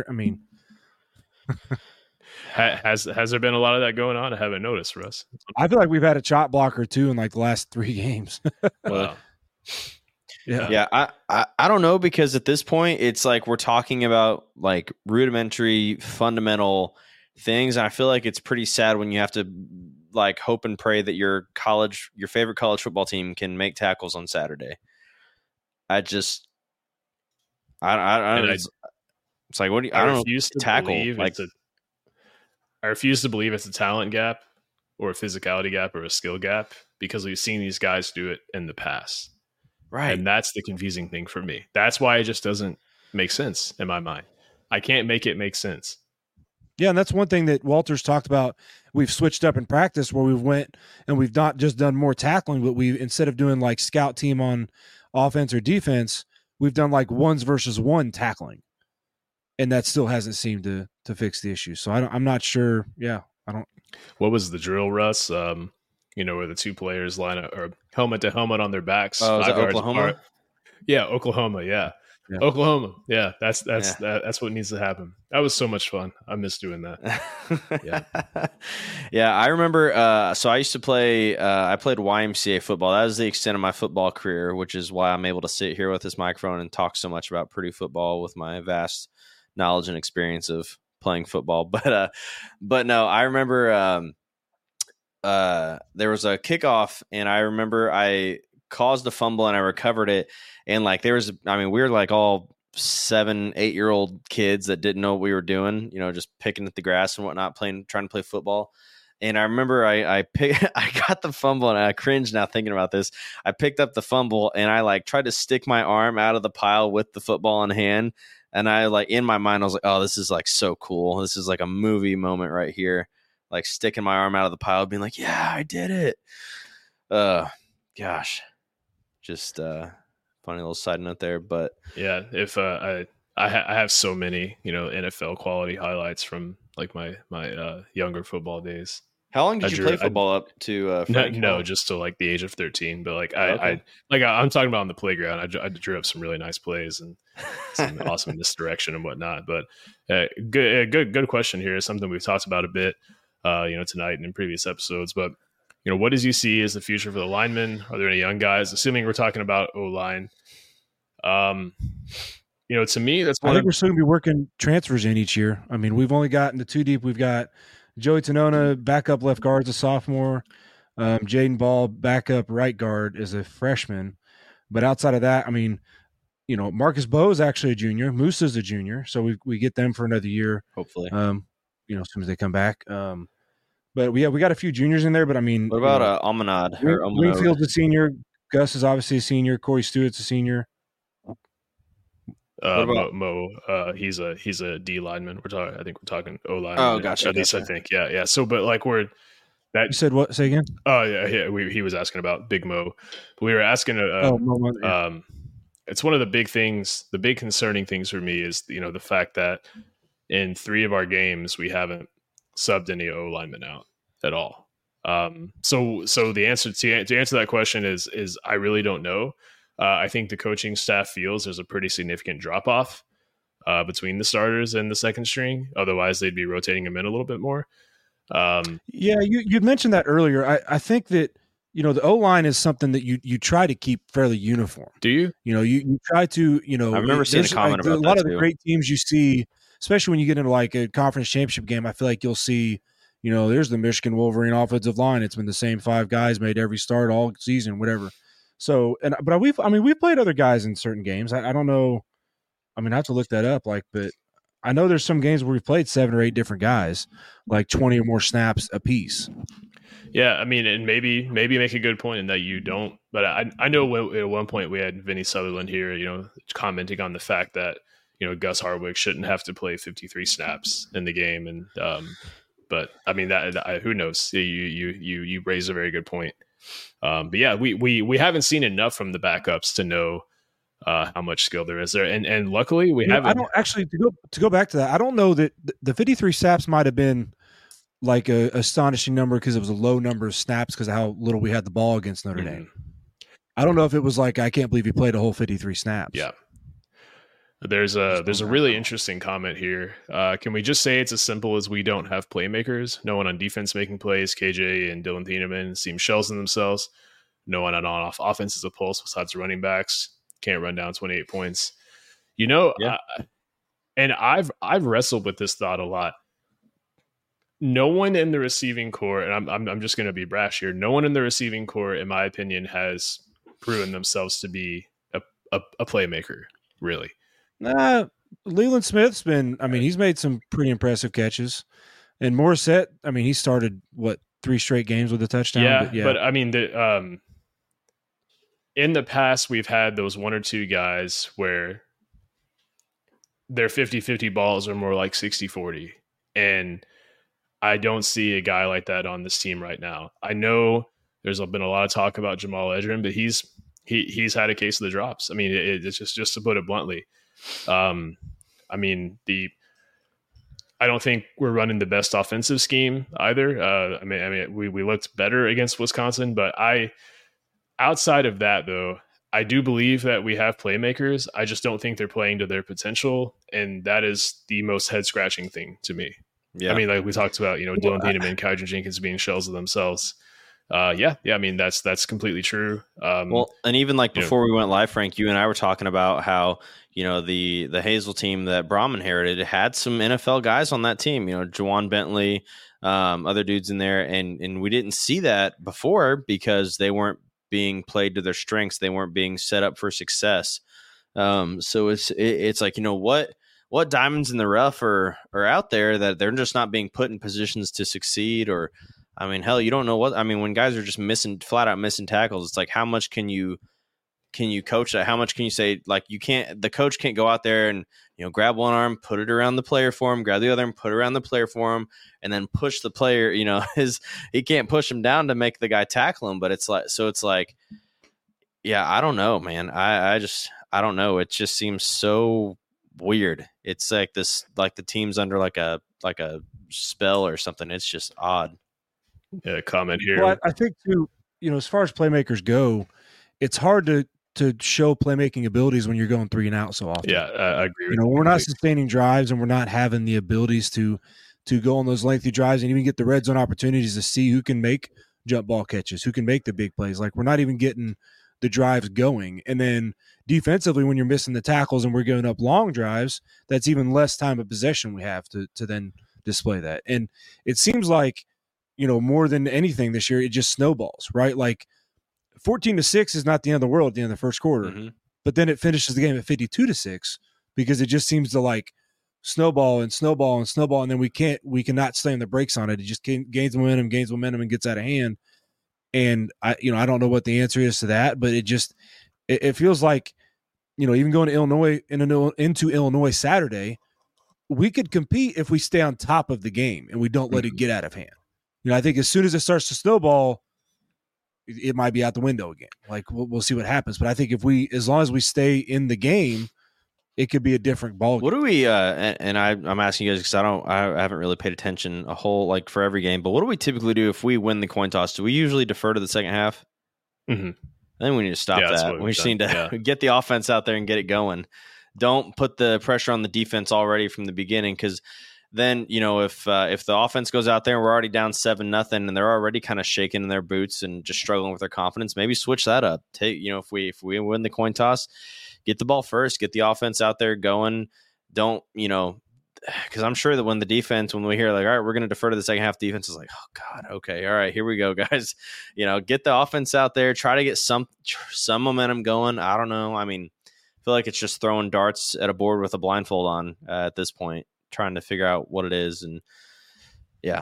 has there been a lot of that going on? I haven't noticed, Russ. I feel like we've had a chop block or 2 in like the last 3 games. Wow. Yeah. I don't know, because at this point it's like we're talking about like rudimentary fundamental things, and I feel like it's pretty sad when you have to like hope and pray that your favorite college football team can make tackles on Saturday. It's like, what do you, I don't know, tackle like I refuse to believe it's a talent gap or a physicality gap or a skill gap, because we've seen these guys do it in the past. Right. And that's the confusing thing for me. That's why it just doesn't make sense in my mind. I can't make it make sense. Yeah, and that's one thing that Walters talked about. We've switched up in practice where we went and we've not just done more tackling, but instead of doing like scout team on offense or defense, we've done like 1s versus 1 tackling. And that still hasn't seemed to fix the issue. So I'm not sure. Yeah, I don't. What was the drill, Russ? Where the 2 players line up or helmet to helmet on their backs. Oh, is that Oklahoma? Yeah, Oklahoma. Yeah, Yeah. Oklahoma. Yeah, that's what needs to happen. That was so much fun. I miss doing that. Yeah. Yeah, I remember. So I used to play. I played YMCA football. That was the extent of my football career, which is why I'm able to sit here with this microphone and talk so much about Purdue football with my vast knowledge and experience of playing football. But no, I remember. There was a kickoff, and I remember I caused a fumble and I recovered it. And like we were like all 7-8-year-old kids that didn't know what we were doing, just picking at the grass and whatnot, trying to play football. And I remember I got the fumble, and I cringe now thinking about this. I picked up the fumble and I like tried to stick my arm out of the pile with the football in hand. And I like in my mind, I was like, oh, this is like so cool. This is like a movie moment right here. Like sticking my arm out of the pile, being like, yeah, I did it. Gosh, just funny little side note there. But yeah, if I have so many, NFL quality highlights from like my younger football days. How long did you play football up to? No, just till like the age of 13. But like I'm talking about on the playground. I drew up some really nice plays and some awesome misdirection and whatnot. But good question here. Something we've talked about a bit, tonight and in previous episodes. But what does you see as the future for the linemen? Are there any young guys? Assuming we're talking about O-line. To me, that's I think we're still going to be working transfers in each year. I mean, we've only gotten to two deep. We've got Joey Tanona, backup left guard, as a sophomore. Jaden Ball, backup right guard, as a freshman. But outside of that, I mean, Marcus Bowe is actually a junior. Moose is a junior, so we get them for another year, hopefully. As soon as they come back. But we got a few juniors in there. But I mean, what about Amanad? Wingfield's a senior. Gus is obviously a senior. Corey Stewart's a senior. Mo, he's a D lineman. I think we're talking O lineman. Oh, gotcha. At least I think, yeah. So, but like you said what? Say again? Oh yeah. He was asking about Big Mo. But we were asking. Mo, yeah. It's one of the big things. The big concerning things for me is the fact that in 3 of our games we haven't subbed any O linemen out at all. So the answer to answer that question is I really don't know. I think the coaching staff feels there's a pretty significant drop off between the starters and the second string. Otherwise, they'd be rotating them in a little bit more. Yeah, you'd mentioned that earlier. I think that the O line is something that you try to keep fairly uniform. Do you? You try to I remember seeing a comment about a lot of the great teams you see, especially when you get into like a conference championship game. I feel like you'll see. There's the Michigan Wolverine offensive line. It's been the same 5 guys made every start all season, whatever. So, but we've played other guys in certain games. I don't know. I mean, I have to look that up. but I know there's some games where we've played 7 or 8 different guys, like 20 or more snaps a piece. Yeah, I mean, and maybe make a good point in that you don't. But I know at one point we had Vinny Sutherland here, commenting on the fact that Gus Hardwick shouldn't have to play 53 snaps in the game, and but I mean who knows? You raise a very good point. But yeah, we haven't seen enough from the backups to know how much skill there is there, and luckily we haven't. I don't actually to go back to that. I don't know that the 53 snaps might have been like a astonishing number because it was a low number of snaps because of how little we had the ball against Notre Dame. I don't know if it was like I can't believe he played a whole 53 snaps. Yeah. There's a really interesting comment here. Can we just say it's as simple as we don't have playmakers? No one on defense making plays. KJ and Dylan Thieneman seem shells in themselves. No one on offense is a pulse besides running backs. Can't run down 28 points. Yeah. And I've wrestled with this thought a lot. No one in the receiving core, and I'm just going to be brash here. No one in the receiving core, in my opinion, has proven themselves to be a playmaker, really. Leland Smith's been. I mean, he's made some pretty impressive catches, and Morissette. I mean, he started 3 straight games with a touchdown. But I mean, in the past, we've had those 1 or 2 guys where their 50-50 balls are more like 60-40, and I don't see a guy like that on this team right now. I know there's been a lot of talk about Jamal Edgerrin, but he's had a case of the drops. I mean, it's just to put it bluntly. I mean, I don't think we're running the best offensive scheme either. I mean, we looked better against Wisconsin, but outside of that though, I do believe that we have playmakers. I just don't think they're playing to their potential, and that is the most head-scratching thing to me. Yeah. I mean, like we talked about, Dylan Beaneman, Kydron Jenkins being shells of themselves. Yeah. I mean, that's completely true. Well, and even like before we went live, Frank, you and I were talking about how the Hazel team that Braum inherited had some NFL guys on that team. Juwan Bentley, other dudes in there, and we didn't see that before because they weren't being played to their strengths. They weren't being set up for success. So it's like, what diamonds in the rough are out there that they're just not being put in positions to succeed. Or, I mean, hell, you don't know when guys are just flat out missing tackles, it's like, how much can you coach that? How much can you say, like, the coach can't go out there and, grab one arm, put it around the player for him, grab the other arm, put it around the player for him, and then push the player, he can't push him down to make the guy tackle him. But it's like, yeah, I don't know, man. I don't know. It just seems so weird. It's like this, like the team's under like a spell or something. It's just odd. Yeah, comment here. Well, I think too, as far as playmakers go, it's hard to show playmaking abilities when you're going 3 and out so often. Yeah, I agree. We're not sustaining drives, and we're not having the abilities to go on those lengthy drives and even get the red zone opportunities to see who can make jump ball catches, who can make the big plays. Like, we're not even getting the drives going. And then defensively, when you're missing the tackles and we're giving up long drives, that's even less time of possession we have to then display that. And it seems like, more than anything this year, it just snowballs, right? Like, 14-6 is not the end of the world at the end of the first quarter, but then it finishes the game at 52-6 because it just seems to like snowball and snowball and snowball, and then we cannot slam the brakes on it. It just gains momentum, and gets out of hand. And I don't know what the answer is to that, but it feels like, even going to Illinois into Illinois Saturday, we could compete if we stay on top of the game and we don't let it get out of hand. I think as soon as it starts to snowball, it might be out the window again. Like, we'll see what happens. But I think as long as we stay in the game, it could be a different ball game. What do we? And I'm asking you guys because I haven't really paid attention a whole like for every game. But what do we typically do if we win the coin toss? Do we usually defer to the second half? Mm-hmm. I think we need to stop that. We just need to get the offense out there and get it going. Don't put the pressure on the defense already from the beginning, because then, if the offense goes out there and we're already down 7-0 and they're already kind of shaking in their boots and just struggling with their confidence, maybe switch that up. If we win the coin toss, get the ball first, get the offense out there going. Don't, because I'm sure that when we hear like, all right, we're going to defer to the second half, defense is like, oh God, okay, all right, here we go, guys. Get the offense out there, try to get some momentum going. I don't know. I mean, I feel like it's just throwing darts at a board with a blindfold on at this point, trying to figure out what it is. And yeah.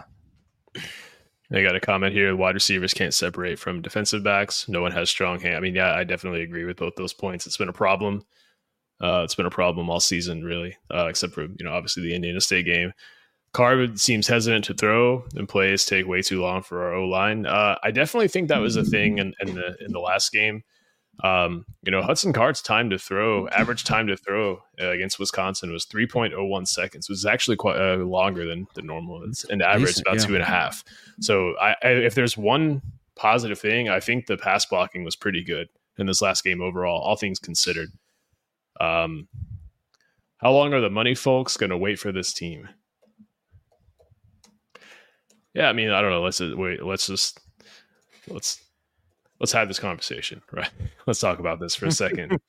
I got a comment here. Wide receivers can't separate from defensive backs. No one has strong hand. I mean, yeah, I definitely agree with both those points. It's been a problem. It's been a problem all season, really, except for, obviously the Indiana State game. Carr seems hesitant to throw, and plays take way too long for our O-line. I definitely think that was a thing in the last game. Hudson Card's average time to throw against Wisconsin was 3.01 seconds. It was actually quite longer than normal. It's an average about 2.5. So if there's one positive thing, I think the pass blocking was pretty good in this last game overall, all things considered. How long are the money folks going to wait for this team? Yeah, I mean, I don't know. Let's have this conversation, right? Let's talk about this for a second.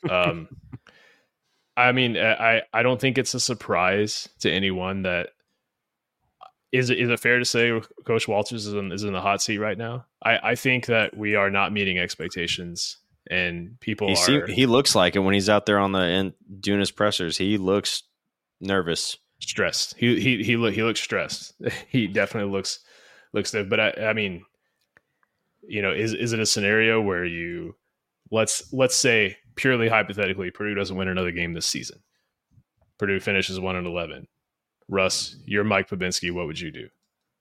I mean, I don't think it's a surprise to anyone that is it fair to say Coach Walters is in the hot seat right now? I think that we are not meeting expectations, and people he looks like it when he's out there doing his pressers. He looks nervous, stressed. He looks stressed. He definitely looks there. But I mean, is it a scenario where let's say purely hypothetically, Purdue doesn't win another game this season. Purdue finishes 1-11. Russ, you're Mike Babinski. What would you do?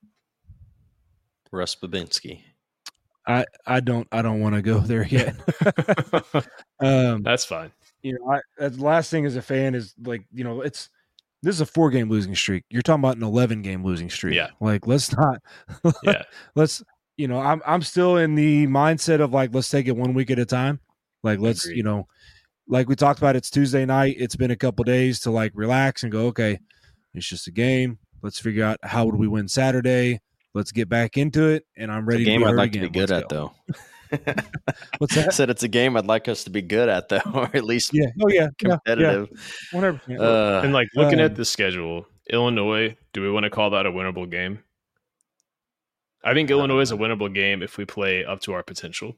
Russ Babinski. I don't want to go there yet. That's fine. The last thing as a fan is like, this is a 4-game losing streak. You're talking about an 11-game losing streak. Yeah. Like, let's not. Yeah. I'm still in the mindset of like, let's take it 1 week at a time. Like, let's, Agreed. like we talked about, it's Tuesday night. It's been a couple days to like relax and go, okay, it's just a game. Let's figure out how would we win Saturday. Let's get back into it. And I'm ready It's a game to be I'd hurt like again. to be good Let's at, go. though. What's that? I said it's a game I'd like us to be good at, though, or at least Yeah. Oh, yeah. competitive. Yeah. 100%. And like looking at the schedule, Illinois, do we want to call that a winnable game? I think Illinois is a winnable game if we play up to our potential.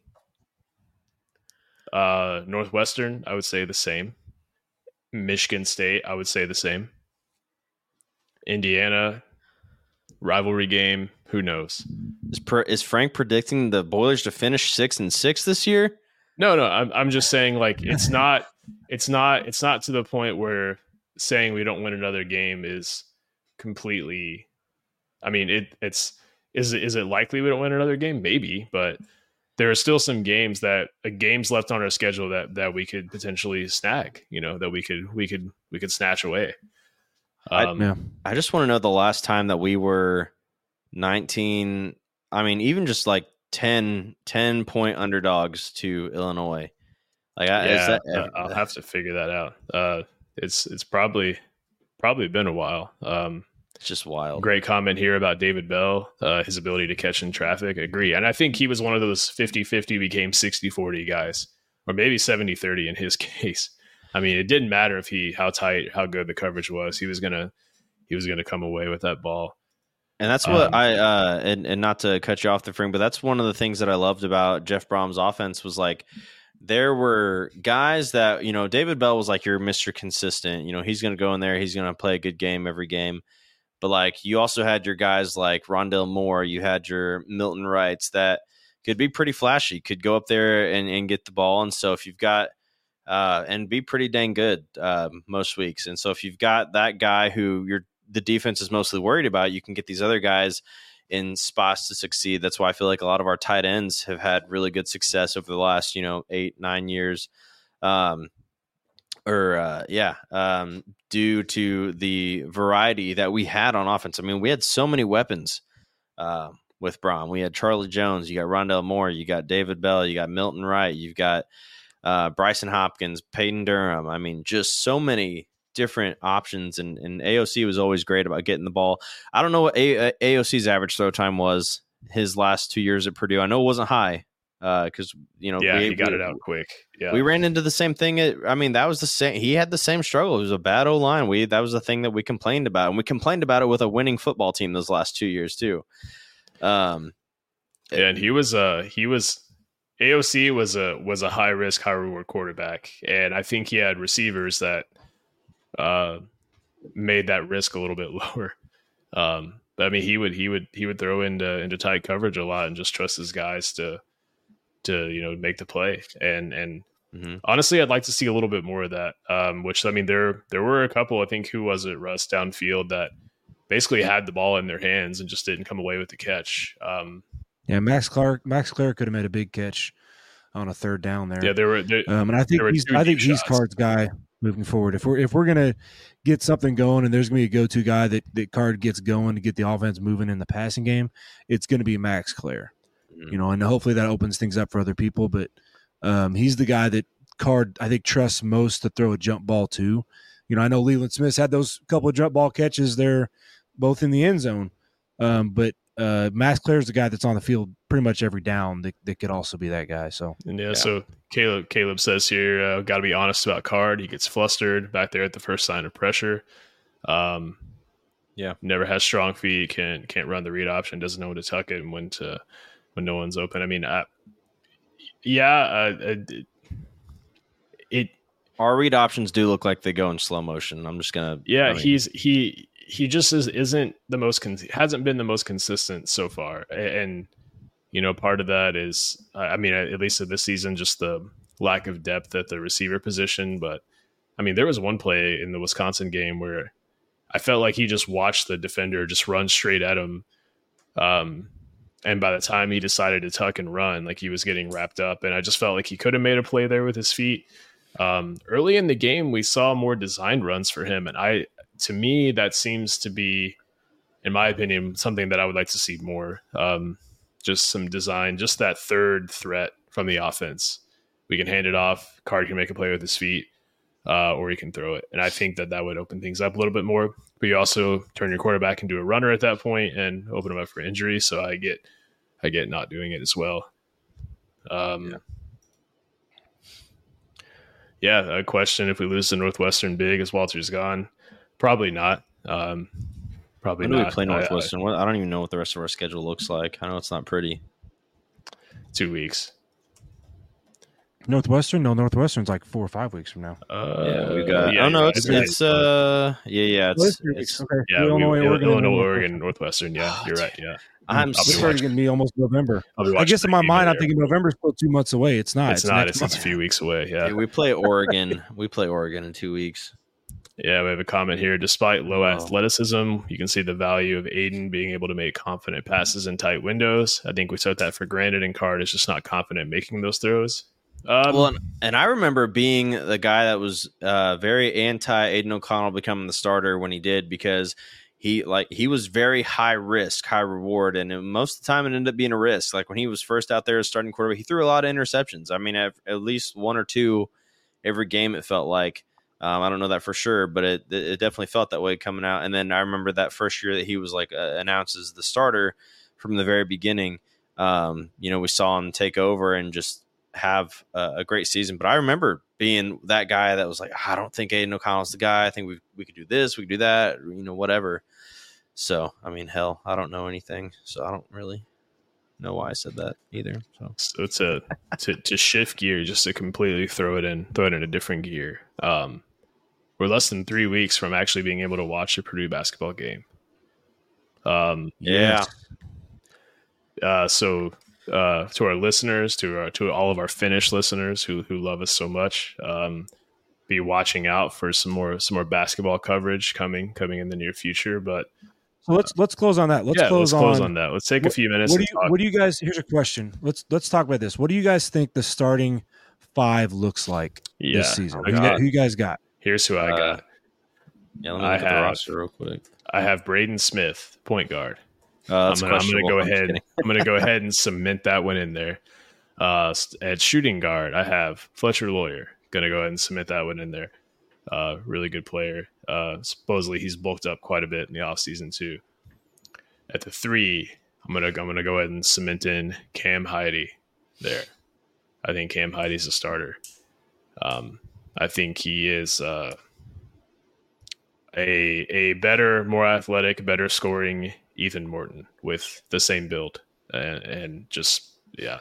Northwestern, I would say the same. Michigan State, I would say the same. Indiana, rivalry game. Who knows? Is Frank predicting the Boilers to finish 6-6 this year? No. I'm just saying, like, it's not to the point where saying we don't win another game is completely. I mean, is it likely we don't win another game? Maybe, but there are still some games left on our schedule that we could potentially snag. That we could snatch away. I just want to know the last time that we were 19. I mean, even just like 10 point underdogs to Illinois. Like, I'll have to figure that out. It's probably been a while. It's just wild. Great comment here about David Bell, his ability to catch in traffic. Agree. And I think he was one of those 50-50 became 60-40 guys, or maybe 70-30 in his case. I mean, it didn't matter how tight, how good the coverage was. He was gonna come away with that ball. And that's what and not to cut you off the frame, but that's one of the things that I loved about Jeff Brom's offense was like, there were guys that, David Bell was like your Mr. Consistent. He's going to go in there. He's going to play a good game every game. But like, you also had your guys like Rondell Moore. You had your Milton Wrights that could be pretty flashy, could go up there and get the ball. And so if you've got and be pretty dang good most weeks. And so if you've got that guy who the defense is mostly worried about, you can get these other guys in spots to succeed. That's why I feel like a lot of our tight ends have had really good success over the last, 8-9 years. Due to the variety that we had on offense. I mean, we had so many weapons with Brom. We had Charlie Jones, you got Rondell Moore, you got David Bell, you got Milton Wright, you've got Bryson Hopkins, Peyton Durham. I mean, just so many different options, and AOC was always great about getting the ball. I don't know what AOC's average throw time was his last 2 years at Purdue. I know it wasn't high because he got it out quick. Yeah, we ran into the same thing. That was the same. He had the same struggle. It was a bad O-line. That was the thing that we complained about, and we complained about it with a winning football team those last 2 years too. And AOC was a high risk, high reward quarterback, and I think he had receivers that made that risk a little bit lower. But I mean, he would throw into tight coverage a lot and just trust his guys to make the play. And honestly, I'd like to see a little bit more of that. Which, I mean, there were a couple. I think, who was it, Russ, downfield, that basically had the ball in their hands and just didn't come away with the catch. Max Clare could have made a big catch on a third down there. Yeah, and I think he's Card's guy moving forward. If we're gonna get something going, and there's gonna be a go-to guy that Card gets going to get the offense moving in the passing game, it's gonna be Max Clare. And hopefully that opens things up for other people. But he's the guy that Card, I think, trusts most to throw a jump ball to. I know Leland Smith had those couple of jump ball catches there, both in the end zone. But Max Clare is the guy that's on the field pretty much every down that could also be that guy. So So Caleb says here, got to be honest about Card. He gets flustered back there at the first sign of pressure. Never has strong feet. Can't run the read option. Doesn't know when to tuck it and when no one's open. I mean, our read options do look like they go in slow motion. I'm just gonna. Yeah, he just isn't the most hasn't been the most consistent so far, and part of that is, I mean, at least this season, just the lack of depth at the receiver position. But I mean, there was one play in the Wisconsin game where I felt like he just watched the defender just run straight at him. And by the time he decided to tuck and run, like, he was getting wrapped up, and I just felt like he could have made a play there with his feet. Early in the game, we saw more designed runs for him, and to me, that seems to be, in my opinion, something that I would like to see more. Just some design, just that third threat from the offense. We can hand it off. Card can make a play with his feet, or he can throw it. And I think that would open things up a little bit more. But you also turn your quarterback into a runner at that point and open him up for injury. So I get not doing it as well. A question: if we lose to Northwestern big, is Walters gone? Probably not. Probably when do not. we play Northwestern? I don't even know what the rest of our schedule looks like. I know it's not pretty. 2 weeks. Northwestern? No, Northwestern's like 4 or 5 weeks from now. We got. It's It's okay. Illinois, Oregon, Northwestern. Yeah, you're right. Yeah, It's already going to be almost November. I guess in my mind, I'm thinking November's still 2 months away. It's not. It's not. It's a few weeks away. Yeah, we play Oregon. We play Oregon in 2 weeks. Yeah, we have a comment here. Despite low athleticism, you can see the value of Aiden being able to make confident passes in tight windows. I think we took that for granted, and Card is just not confident making those throws. And I remember being the guy that was very anti Aiden O'Connell becoming the starter when he did, because he was very high risk, high reward, and most of the time it ended up being a risk. Like when he was first out there as starting quarterback, he threw a lot of interceptions. I mean, at least 1 or 2 every game, it felt like. I don't know that for sure, but it definitely felt that way coming out. And then I remember that first year that he was announced as the starter from the very beginning. We saw him take over and just have a great season. But I remember being that guy that was like, I don't think Aiden O'Connell's the guy. I think we could do this, we could do that, whatever. So, I mean, hell, I don't know anything, so I don't really know why I said that either. So it's to shift gear, just to completely throw it in a different gear. We're less than 3 weeks from actually being able to watch a Purdue basketball game. So to our listeners, to all of our Finnish listeners who love us so much, be watching out for some more basketball coverage coming in the near future. But so let's close on that. Let's close on that. Let's take a few minutes. What do you guys? Here's a question. Let's talk about this. What do you guys think the starting 5 looks like this season? Who you guys got? Here's who I got. Yeah, let me look at the roster real quick. I have Braden Smith, point guard. I'm going to go ahead. I'm going to go ahead and cement that one in there. At shooting guard, I have Fletcher Lawyer. Going to go ahead and cement that one in there. Really good player. Supposedly he's bulked up quite a bit in the offseason too. At the 3, I'm gonna go ahead and cement in Cam Heide there. I think Cam Heide's a starter. I think he is a better, more athletic, better scoring Ethan Morton with the same build and just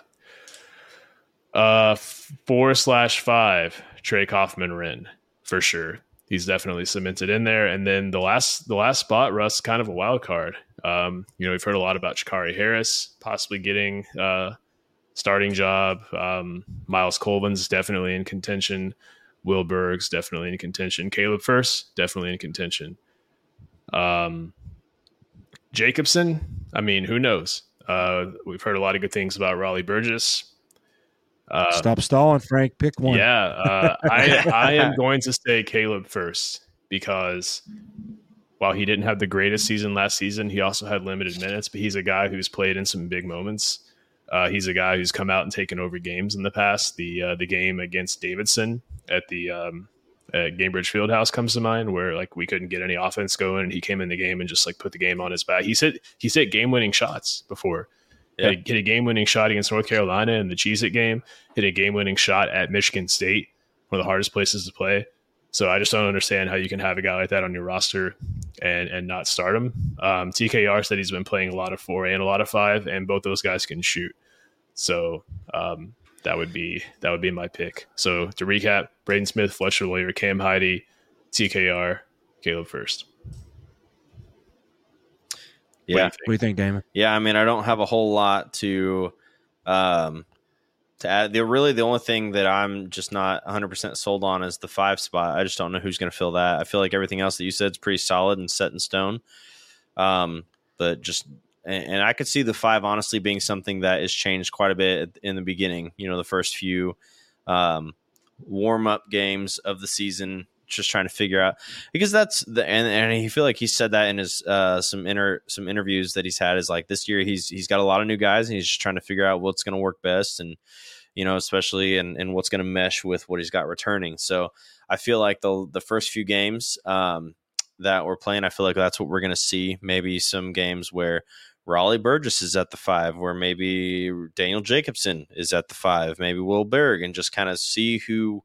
4/5 Trey Kaufman-Renn for sure. He's definitely cemented in there. And then the last spot, Russ, kind of a wild card. We've heard a lot about Shakari Harris possibly getting starting job. Miles Colvin's definitely in contention. Will Berg's definitely in contention. Caleb Furst, definitely in contention. Jacobson, I mean, who knows? We've heard a lot of good things about Raleigh Burgess. Stop stalling, Frank. Pick one. Yeah, I am going to say Caleb Furst because while he didn't have the greatest season last season, he also had limited minutes, but he's a guy who's played in some big moments. He's a guy who's come out and taken over games in the past. The game against Davidson at the at Gamebridge Fieldhouse comes to mind, where we couldn't get any offense going, and he came in the game and just put the game on his back. He's hit game-winning shots before. Yeah. Hit a game-winning shot against North Carolina in the Cheez-It game. Hit a game-winning shot at Michigan State, one of the hardest places to play. So I just don't understand how you can have a guy like that on your roster and not start him. TKR said he's been playing a lot of 4 and a lot of 5, and both those guys can shoot. So that would be my pick. So to recap, Braden Smith, Fletcher Lawyer, Cam Heide, TKR, Caleb Furst. Yeah. What do you think, Damon? Yeah, I mean, I don't have a whole lot to add. The only thing that I'm just not 100% sold on is the 5 spot. I just don't know who's going to fill that. I feel like everything else that you said is pretty solid and set in stone. But just and I could see the 5 honestly being something that is changed quite a bit in the beginning. The first few warm up games of the season, just trying to figure out, because that's and I feel like he said that in his some interviews that he's had, is this year he's got a lot of new guys and he's just trying to figure out what's going to work best. And especially in what's going to mesh with what he's got returning. So I feel like the first few games that we're playing, I feel like that's what we're going to see. Maybe some games where Raleigh Burgess is at the 5, where maybe Daniel Jacobson is at the 5, maybe Will Berg, and just kind of see who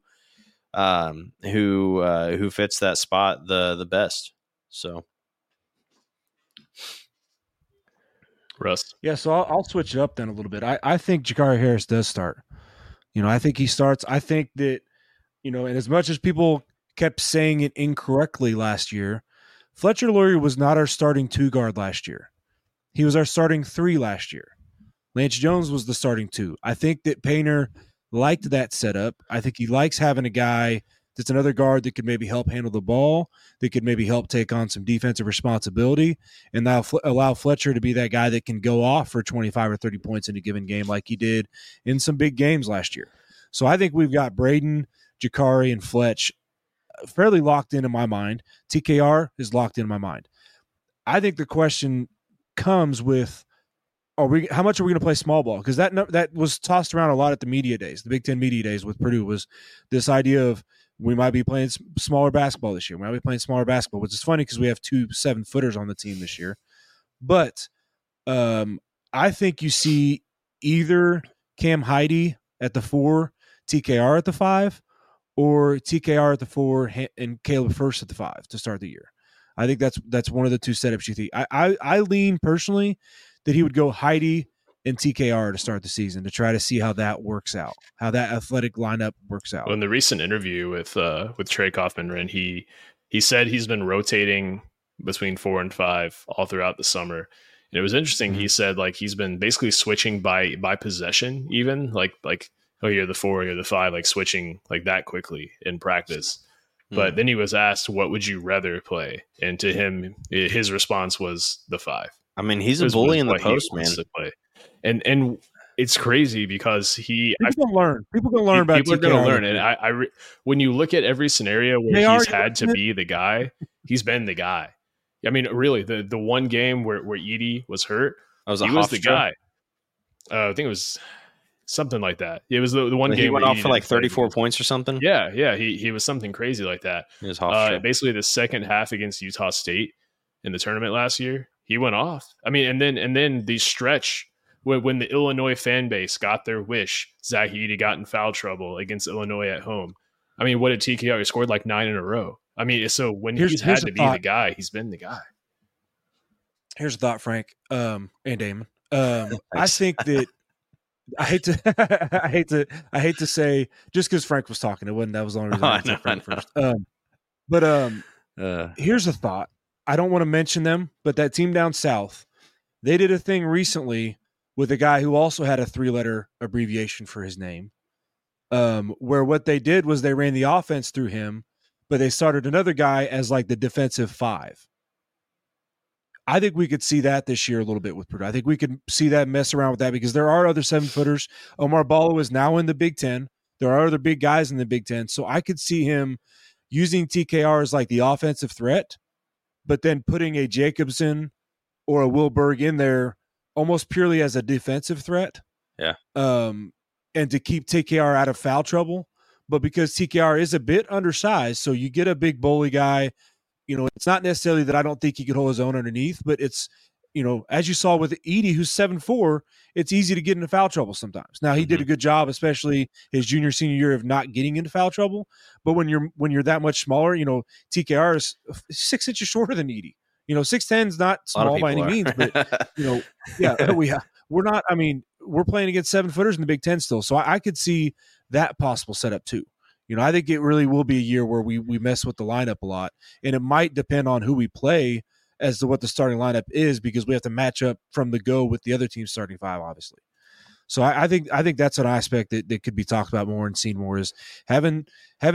fits that spot the best. So, Russ. Yeah, so I'll switch it up then a little bit. I think Jakari Harris does start. I think he starts. I think that, and as much as people kept saying it incorrectly last year, Fletcher Lurie was not our starting 2 guard last year. He was our starting 3 last year. Lance Jones was the starting 2. I think that Painter liked that setup. I think he likes having a guy that's another guard that could maybe help handle the ball, that could maybe help take on some defensive responsibility, and now allow Fletcher to be that guy that can go off for 25 or 30 points in a given game like he did in some big games last year. So I think we've got Braden, Jakari, and Fletch fairly locked in my mind. TKR is locked in my mind. I think the question comes with, how much are we going to play small ball? Because that was tossed around a lot at the media days, the Big Ten media days with Purdue, was this idea of we might be playing smaller basketball this year. We might be playing smaller basketball, which is funny because we have 2 7-footers on the team this year. But I think you see either Cam Heide at the 4, TKR at the 5, or TKR at the 4 and Caleb Furst at the 5 to start the year. I think that's one of the 2 setups you think. I lean personally that he would go Heide and TKR to start the season to try to see how that works out, how that athletic lineup works out. Well, in the recent interview with Trey Kaufman, he said he's been rotating between 4 and 5 all throughout the summer. And it was interesting. Mm-hmm. He said he's been basically switching by possession, even like oh, you're the 4, you're the 5, like switching like that quickly in practice. But then he was asked, what would you rather play? And to him, his response was the 5. I mean, he's a bully in the post, man. And it's crazy because people can learn. People can learn about people are going to learn. And when you look at every scenario where he's had to be the guy, he's been the guy. I mean, really, the one game where Edey was hurt, he was the guy. I think it was something like that. It was the one game he went off for like 34 points or something. Yeah. He was something crazy like that. It was basically the second half against Utah State in the tournament last year, he went off. I mean, and then the stretch when the Illinois fan base got their wish, Zach Edey got in foul trouble against Illinois at home. I mean, what did TKR? He scored like 9 in a row. I mean, so when he's had to be the guy, he's been the guy. Here's a thought, Frank, and Damon. I think that I hate to say, just because Frank was talking, that was the only reason I said Frank first. Here's a thought. I don't want to mention them, but that team down south, they did a thing recently with a guy who also had a 3-letter abbreviation for his name, where what they did was they ran the offense through him, but they started another guy as like the defensive 5. I think we could see that this year a little bit with Purdue. I think we could see that mess around with that because there are other 7-footers. Omar Ballo is now in the Big Ten. There are other big guys in the Big Ten. So I could see him using TKR as like the offensive threat, but then putting a Jacobson or a Will Berg in there almost purely as a defensive threat. Yeah. And to keep TKR out of foul trouble. But because TKR is a bit undersized, so you get a big bully guy. It's not necessarily that I don't think he could hold his own underneath, but it's, as you saw with Edey, who's 7'4", it's easy to get into foul trouble sometimes. Now, he did a good job, especially his junior, senior year, of not getting into foul trouble. But when you're that much smaller, TKR is 6 inches shorter than Edey. 6'10" is not small by any means, but, we're not, we're playing against 7-footers in the Big Ten still. So I could see that possible setup too. I think it really will be a year where we mess with the lineup a lot, and it might depend on who we play as to what the starting lineup is, because we have to match up from the go with the other team's starting 5, obviously. So I think that's an aspect that could be talked about more and seen more, is having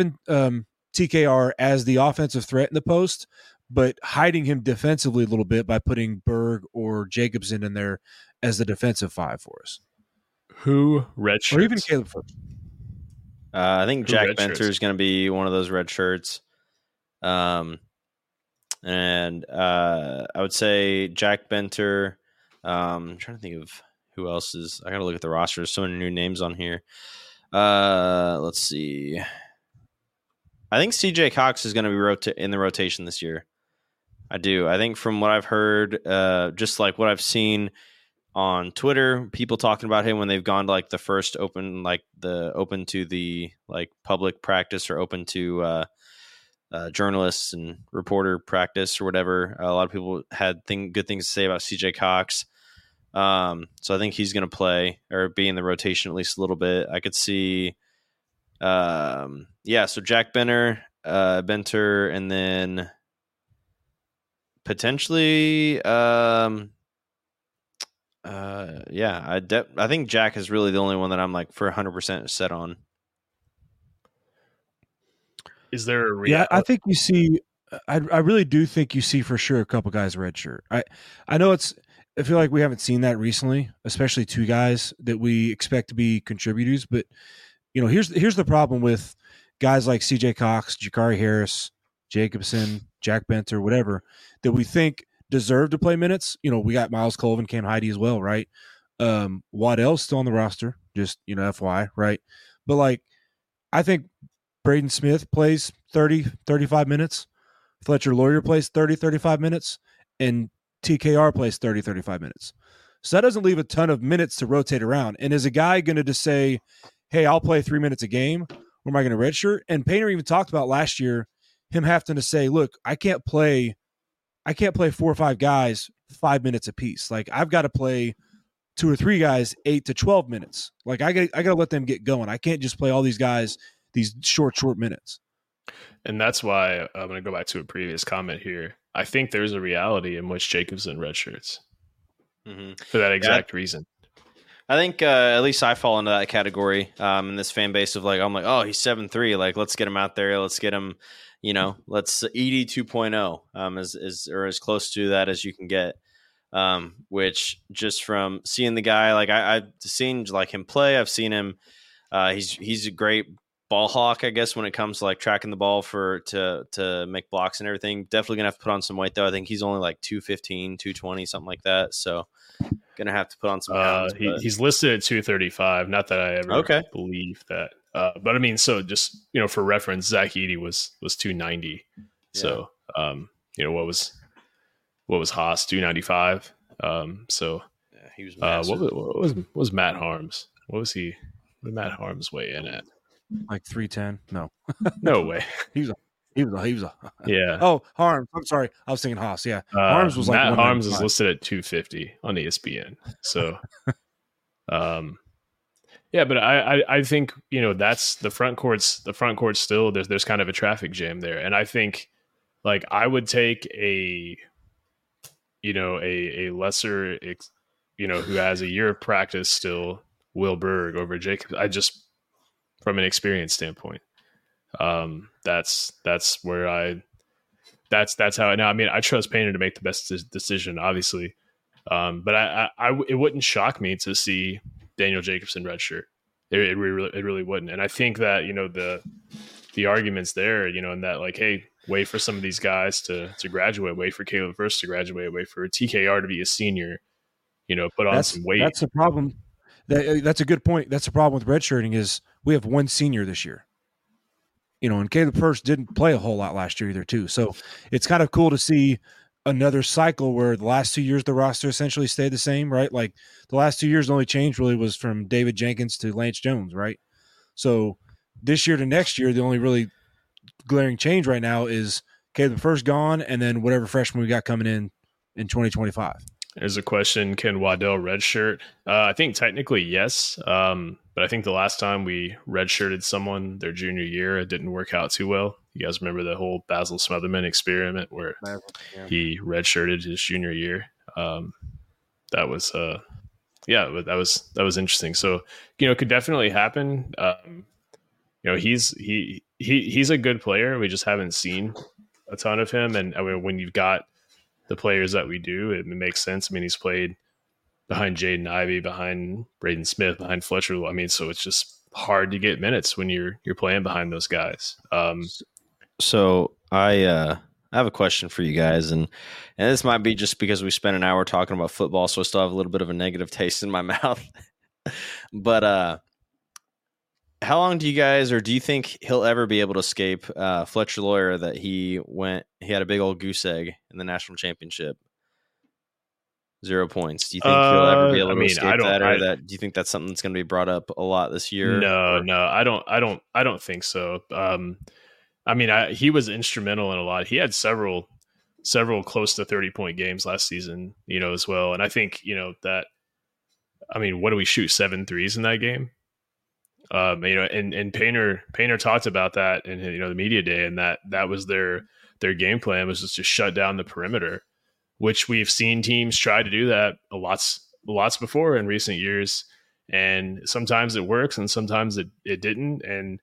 TKR as the offensive threat in the post, but hiding him defensively a little bit by putting Berg or Jacobson in there as the defensive 5 for us. Who redshirts? Or even Caleb Furst. I think Jack Benter is going to be one of those red shirts. And I would say Jack Benter. I'm trying to think of who else is. I got to look at the roster. There's so many new names on here. Let's see. I think CJ Cox is going to be in the rotation this year. I do. I think from what I've heard, just like what I've seen on Twitter, people talking about him when they've gone to like the first open, like the open to the like public practice or open to journalists and reporter practice or whatever. A lot of people had good things to say about CJ Cox. So I think he's going to play or be in the rotation at least a little bit. I could see, so Jack Benter, and then potentially, I think Jack is really the only one that I'm like for 100% set on. Is there Yeah, I think you see. I really do think you see for sure a couple guys redshirt. I know I feel like we haven't seen that recently, especially two guys that we expect to be contributors. But you know, here's the problem with guys like CJ Cox, Jakari Harris, Jacobson, Jack Benter, whatever, that we think deserve to play minutes. You know, we got Miles Colvin, Cam Heide as well, right? Waddell's still on the roster, just, you know, FY, right? But like, I think Braden Smith plays 30, 35 minutes. Fletcher Lawyer plays 30, 35 minutes. And TKR plays 30, 35 minutes. So that doesn't leave a ton of minutes to rotate around. And is a guy going to just say, hey, I'll play 3 minutes a game, or am I going to redshirt? And Painter even talked about last year him having to say, look, I can't play 4 or 5 guys 5 minutes apiece. Like, I've got to play 2 or 3 guys 8 to 12 minutes. Like, I got to let them get going. I can't just play all these guys these short minutes. And that's why I'm going to go back to a previous comment here. I think there's a reality in which Jacobson redshirts for that exact reason. I think at least I fall into that category in this fan base of like, I'm like, oh, he's 7'3". Like, let's get him out there. Let's get him, you know, let's ED 2.0 or as close to that as you can get. Which just from seeing the guy, like I've seen like him play. I've seen him. He's a great ball hawk, I guess, when it comes to like tracking the ball to make blocks and everything. Definitely gonna have to put on some weight though. I think he's only like 215, 220, something like that. So gonna have to put on some pounds. He's listed at 235. Not that I ever believe that. But I mean, so just, you know, for reference, Zach Edey was 290. Yeah. So you know, what was Haas 295? So yeah, he was massive. What was Matt Harms? What did Matt Harms weigh in at? Like 310? No. No way. He was a yeah. Oh, Harms. I'm sorry. I was thinking Haas. Yeah. Harms was Matt Harms is listed at 250 on ESPN. So yeah, but I think, you know, that's the front court's still there's kind of a traffic jam there. And I think like I would take a lesser, you know, who has a year of practice still, Will Berg over Jacob. From an experience standpoint, that's where that's how. Now, I mean, I trust Painter to make the best decision, obviously, but it wouldn't shock me to see Daniel Jacobson redshirt. It really wouldn't. And I think that, you know, the arguments there, you know, and that like, hey, wait for some of these guys to graduate, wait for Caleb Furst to graduate, wait for TKR to be a senior, you know, put on some weight. That's the problem. That's a good point. That's the problem with redshirting is we have one senior this year. You know, and Caleb Furst didn't play a whole lot last year either, too. So it's kind of cool to see another cycle where the last 2 years the roster essentially stayed the same, right? Like the last 2 years, the only change really was from David Jenkins to Lance Jones, right? So this year to next year, the only really glaring change right now is Caleb Furst gone, and then whatever freshman we got coming in 2025. There's a question: can Waddell redshirt? I think technically yes, but I think the last time we redshirted someone their junior year, it didn't work out too well. You guys remember the whole Basil Smotherman experiment where he redshirted his junior year? That was that was interesting. So, you know, it could definitely happen. You know, he's a good player. We just haven't seen a ton of him, and I mean, when you've got the players that we do, it makes sense. I mean, he's played behind Jaden Ivey, behind Braden Smith, behind Fletcher. I mean, so it's just hard to get minutes when you're playing behind those guys. So I I have a question for you guys, and this might be just because we spent an hour talking about football, so I still have a little bit of a negative taste in my mouth. But how long do you guys, or do you think he'll ever be able to escape Fletcher Loyer that he had a big old goose egg in the national championship? 0 points. Do you think he'll ever be able to escape that, or do you think that's something that's going to be brought up a lot this year? No, I don't think so. I mean, he was instrumental in a lot. He had several close to 30-point games last season, as well. And I think, that, I mean, what do we shoot? 7 threes in that game? And Painter talked about that in, the media day, and that was their game plan, was just to shut down the perimeter, which we've seen teams try to do that lots before in recent years. And sometimes it works and sometimes it didn't. And,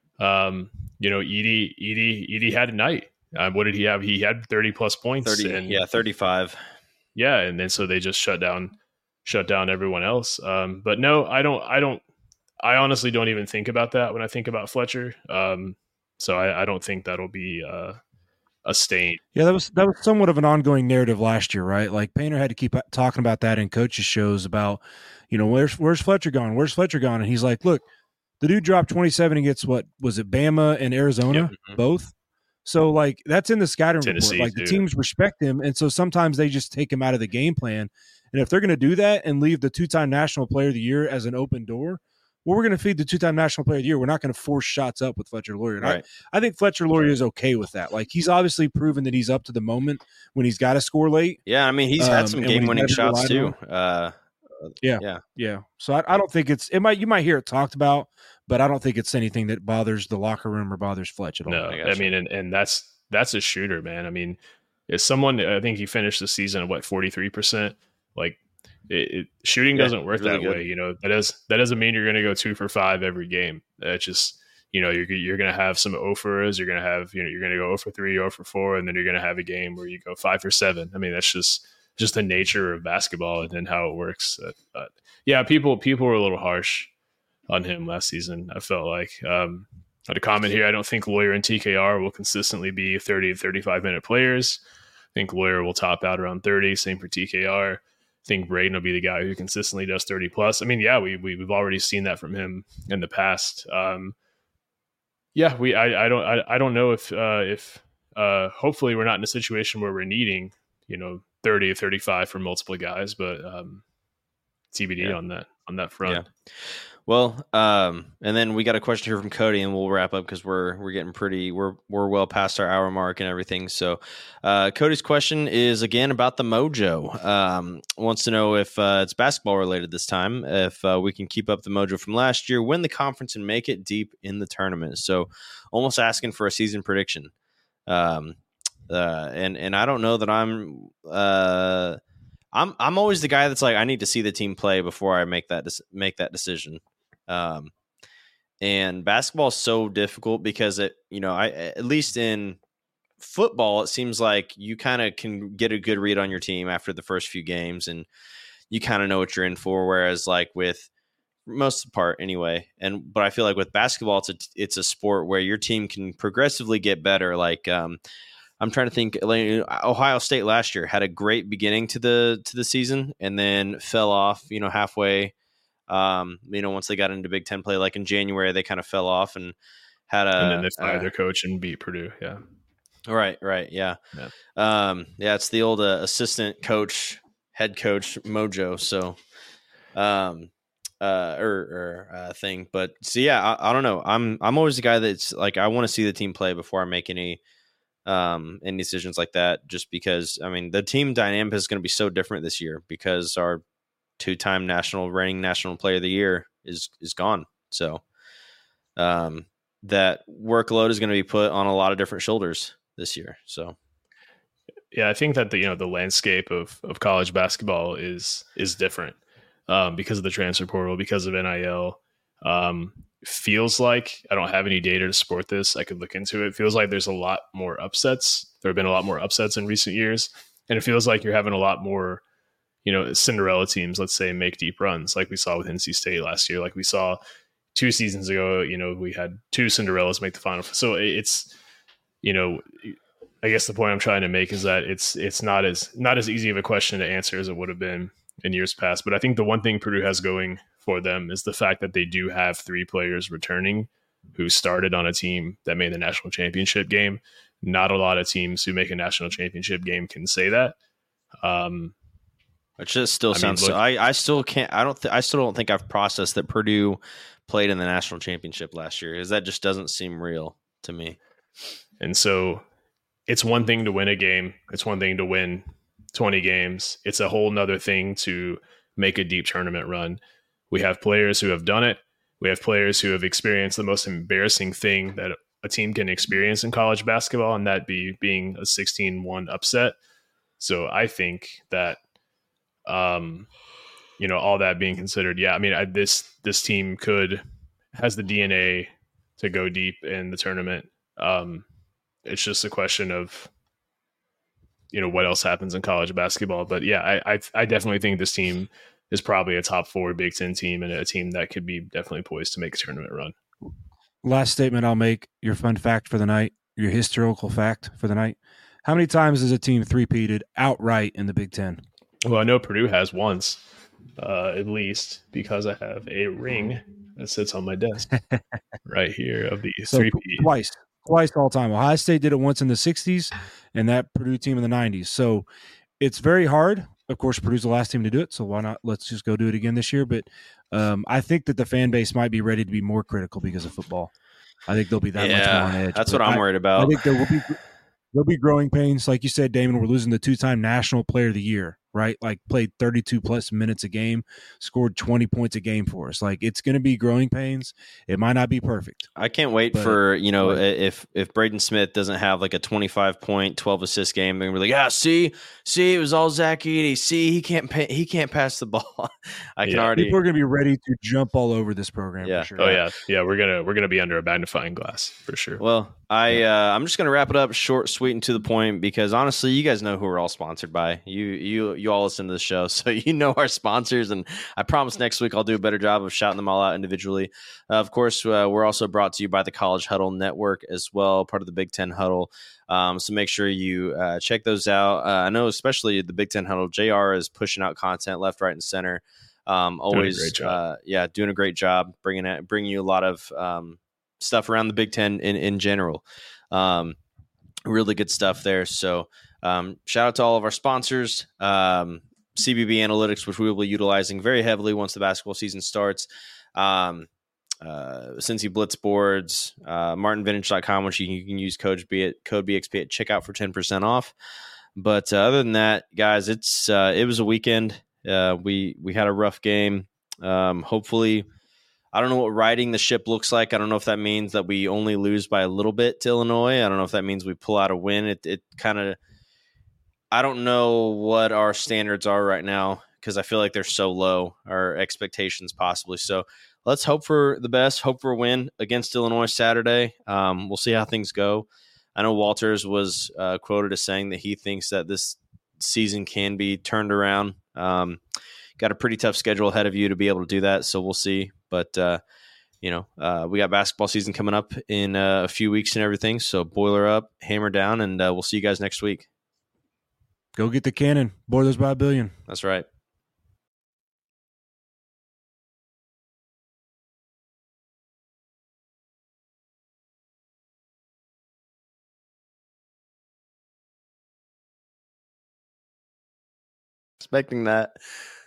Edey had a night. What did he have? He had 30 plus points. 35. Yeah. And then so they just shut down everyone else. But no, I honestly don't even think about that when I think about Fletcher. So I don't think that'll be a stain. Yeah, that was somewhat of an ongoing narrative last year, right? Like Painter had to keep talking about that in coaches' shows about, where's Fletcher gone? Where's Fletcher gone? And he's like, look, the dude dropped 27 against what was it, Bama and Arizona, both. So like that's in the scouting report. Like the teams respect him, and so sometimes they just take him out of the game plan. And if they're going to do that and leave the 2-time National Player of the Year as an open door, well, we're going to feed the 2-time National Player of the Year. We're not going to force shots up with Fletcher Loyer. Right. I think Fletcher Loyer is okay with that. Like he's obviously proven that he's up to the moment when he's got to score late. Yeah, I mean he's had some game-winning shots too. Yeah. So I don't think you might hear it talked about, but I don't think it's anything that bothers the locker room or bothers Fletch at all. No, I mean, and that's a shooter, man. I mean, as someone, I think he finished the season at 43%. Like shooting doesn't work really that way. That doesn't mean you're going to go 2 for 5 every game. It's just, you're going to have some 0 fors. You're going to have, you're going to go 0 for 3, 0 for 4, and then you're going to have a game where you go 5 for 7. I mean, that's just the nature of basketball and how it works. But yeah, people were a little harsh on him last season. I felt like I had a comment here. I don't think Loyer and TKR will consistently be 30 to 35 minute players. I think Loyer will top out around 30. Same for TKR. I think Braden will be the guy who consistently does 30 plus. I mean, yeah, we've already seen that from him in the past. I don't know if hopefully we're not in a situation where we're needing 30 or 35 for multiple guys, but TBD on that front. Yeah. Well, and then we got a question here from Cody, and we'll wrap up because we're getting we're well past our hour mark and everything. So, Cody's question is again about the mojo. Wants to know if it's basketball related this time. If we can keep up the mojo from last year, win the conference, and make it deep in the tournament. So, almost asking for a season prediction. And I don't know that I'm always the guy that's like, I need to see the team play before I make that decision. And basketball is so difficult because at least in football, it seems like you kind of can get a good read on your team after the first few games and you kind of know what you're in for. Whereas like with most of the part anyway. But I feel like with basketball, it's a sport where your team can progressively get better. Like, I'm trying to think. Ohio State last year had a great beginning to the season, and then fell off. Halfway. Once they got into Big Ten play, like in January, they kind of fell off and had and then they fired their coach and beat Purdue. Yeah. Right. Yeah. It's the old assistant coach, head coach mojo. So, thing. But so yeah, I don't know. I'm always the guy that's like I want to see the team play before I make any decisions like that, just because I mean the team dynamic is going to be so different this year because our 2-time reigning national player of the year is gone. So that workload is going to be put on a lot of different shoulders this year. So yeah, I think that the landscape of college basketball is different because of the transfer portal, because of NIL. Feels like I don't have any data to support this. I could look into it. Feels like there's a lot more upsets. There have been a lot more upsets in recent years. And it feels like you're having a lot more, Cinderella teams, let's say, make deep runs like we saw with NC State last year. Like we saw 2 seasons ago, we had 2 Cinderellas make the final. So it's, I guess the point I'm trying to make is that it's not as easy of a question to answer as it would have been in years past. But I think the one thing Purdue has going for them is the fact that they do have 3 players returning who started on a team that made the national championship game. Not a lot of teams who make a national championship game can say that. It just still sounds. I still can't. I still don't think I've processed that Purdue played in the national championship last year, because that just doesn't seem real to me. And so, it's one thing to win a game. It's one thing to win 20 games. It's a whole nother thing to make a deep tournament run. We have players who have done it. We have players who have experienced the most embarrassing thing that a team can experience in college basketball, and that being a 16-1 upset. So I think that, all that being considered, this team has the DNA to go deep in the tournament. It's just a question of, what else happens in college basketball. But yeah, I definitely think this team is probably a top 4 Big Ten team, and a team that could be definitely poised to make a tournament run. Last statement I'll make, your fun fact for the night, your historical fact for the night. How many times has a team three-peated outright in the Big Ten? Well, I know Purdue has once, at least, because I have a ring that sits on my desk right here of the three-peat. Twice all time. Ohio State did it once in the 60s, and that Purdue team in the 90s. So it's very hard. Of course, Purdue's the last team to do it, so why not? Let's just go do it again this year. But I think that the fan base might be ready to be more critical because of football. I think they'll be that much more on edge. That's what I'm worried about. I think there'll be growing pains. Like you said, Damon, we're losing the 2-time National Player of the Year, right? Like played 32-plus minutes a game, scored 20 points a game for us. Like it's going to be growing pains. It might not be perfect. I can't wait for, if Braden Smith doesn't have like a 25-point, 12-assist game, and we're like, see, it was all Zach Edey. See, he can't pass the ball. People are going to be ready to jump all over this program. Yeah. For sure. Oh yeah. We're gonna be under a magnifying glass for sure. Well, I'm just gonna wrap it up short, sweet, and to the point, because honestly, you guys know who we're all sponsored by. You all listen to the show, so you know our sponsors, and I promise next week I'll do a better job of shouting them all out individually. Of course, we're also brought to you by the College Huddle Network as well, part of the Big Ten Huddle. So make sure you check those out. I know especially the Big Ten Huddle, JR is pushing out content left, right, and center. Always, doing a great job bringing you a lot of stuff around the Big Ten in general. Really good stuff there. So shout out to all of our sponsors, CBB Analytics, which we will be utilizing very heavily once the basketball season starts. Cincy Blitz boards, martinvintage.com, which you can use code BXP at checkout for 10% off. But other than that, guys, it was a weekend. We had a rough game. Hopefully, I don't know what riding the ship looks like. I don't know if that means that we only lose by a little bit to Illinois. I don't know if that means we pull out a win. It kind of, I don't know what our standards are right now, because I feel like they're so low, our expectations possibly. So let's hope for the best, hope for a win against Illinois Saturday. We'll see how things go. I know Walters was quoted as saying that he thinks that this season can be turned around. Got a pretty tough schedule ahead of you to be able to do that, so we'll see. But, we got basketball season coming up in a few weeks and everything, so boiler up, hammer down, and we'll see you guys next week. Go get the cannon. Boilers by a billion. That's right. Expecting that.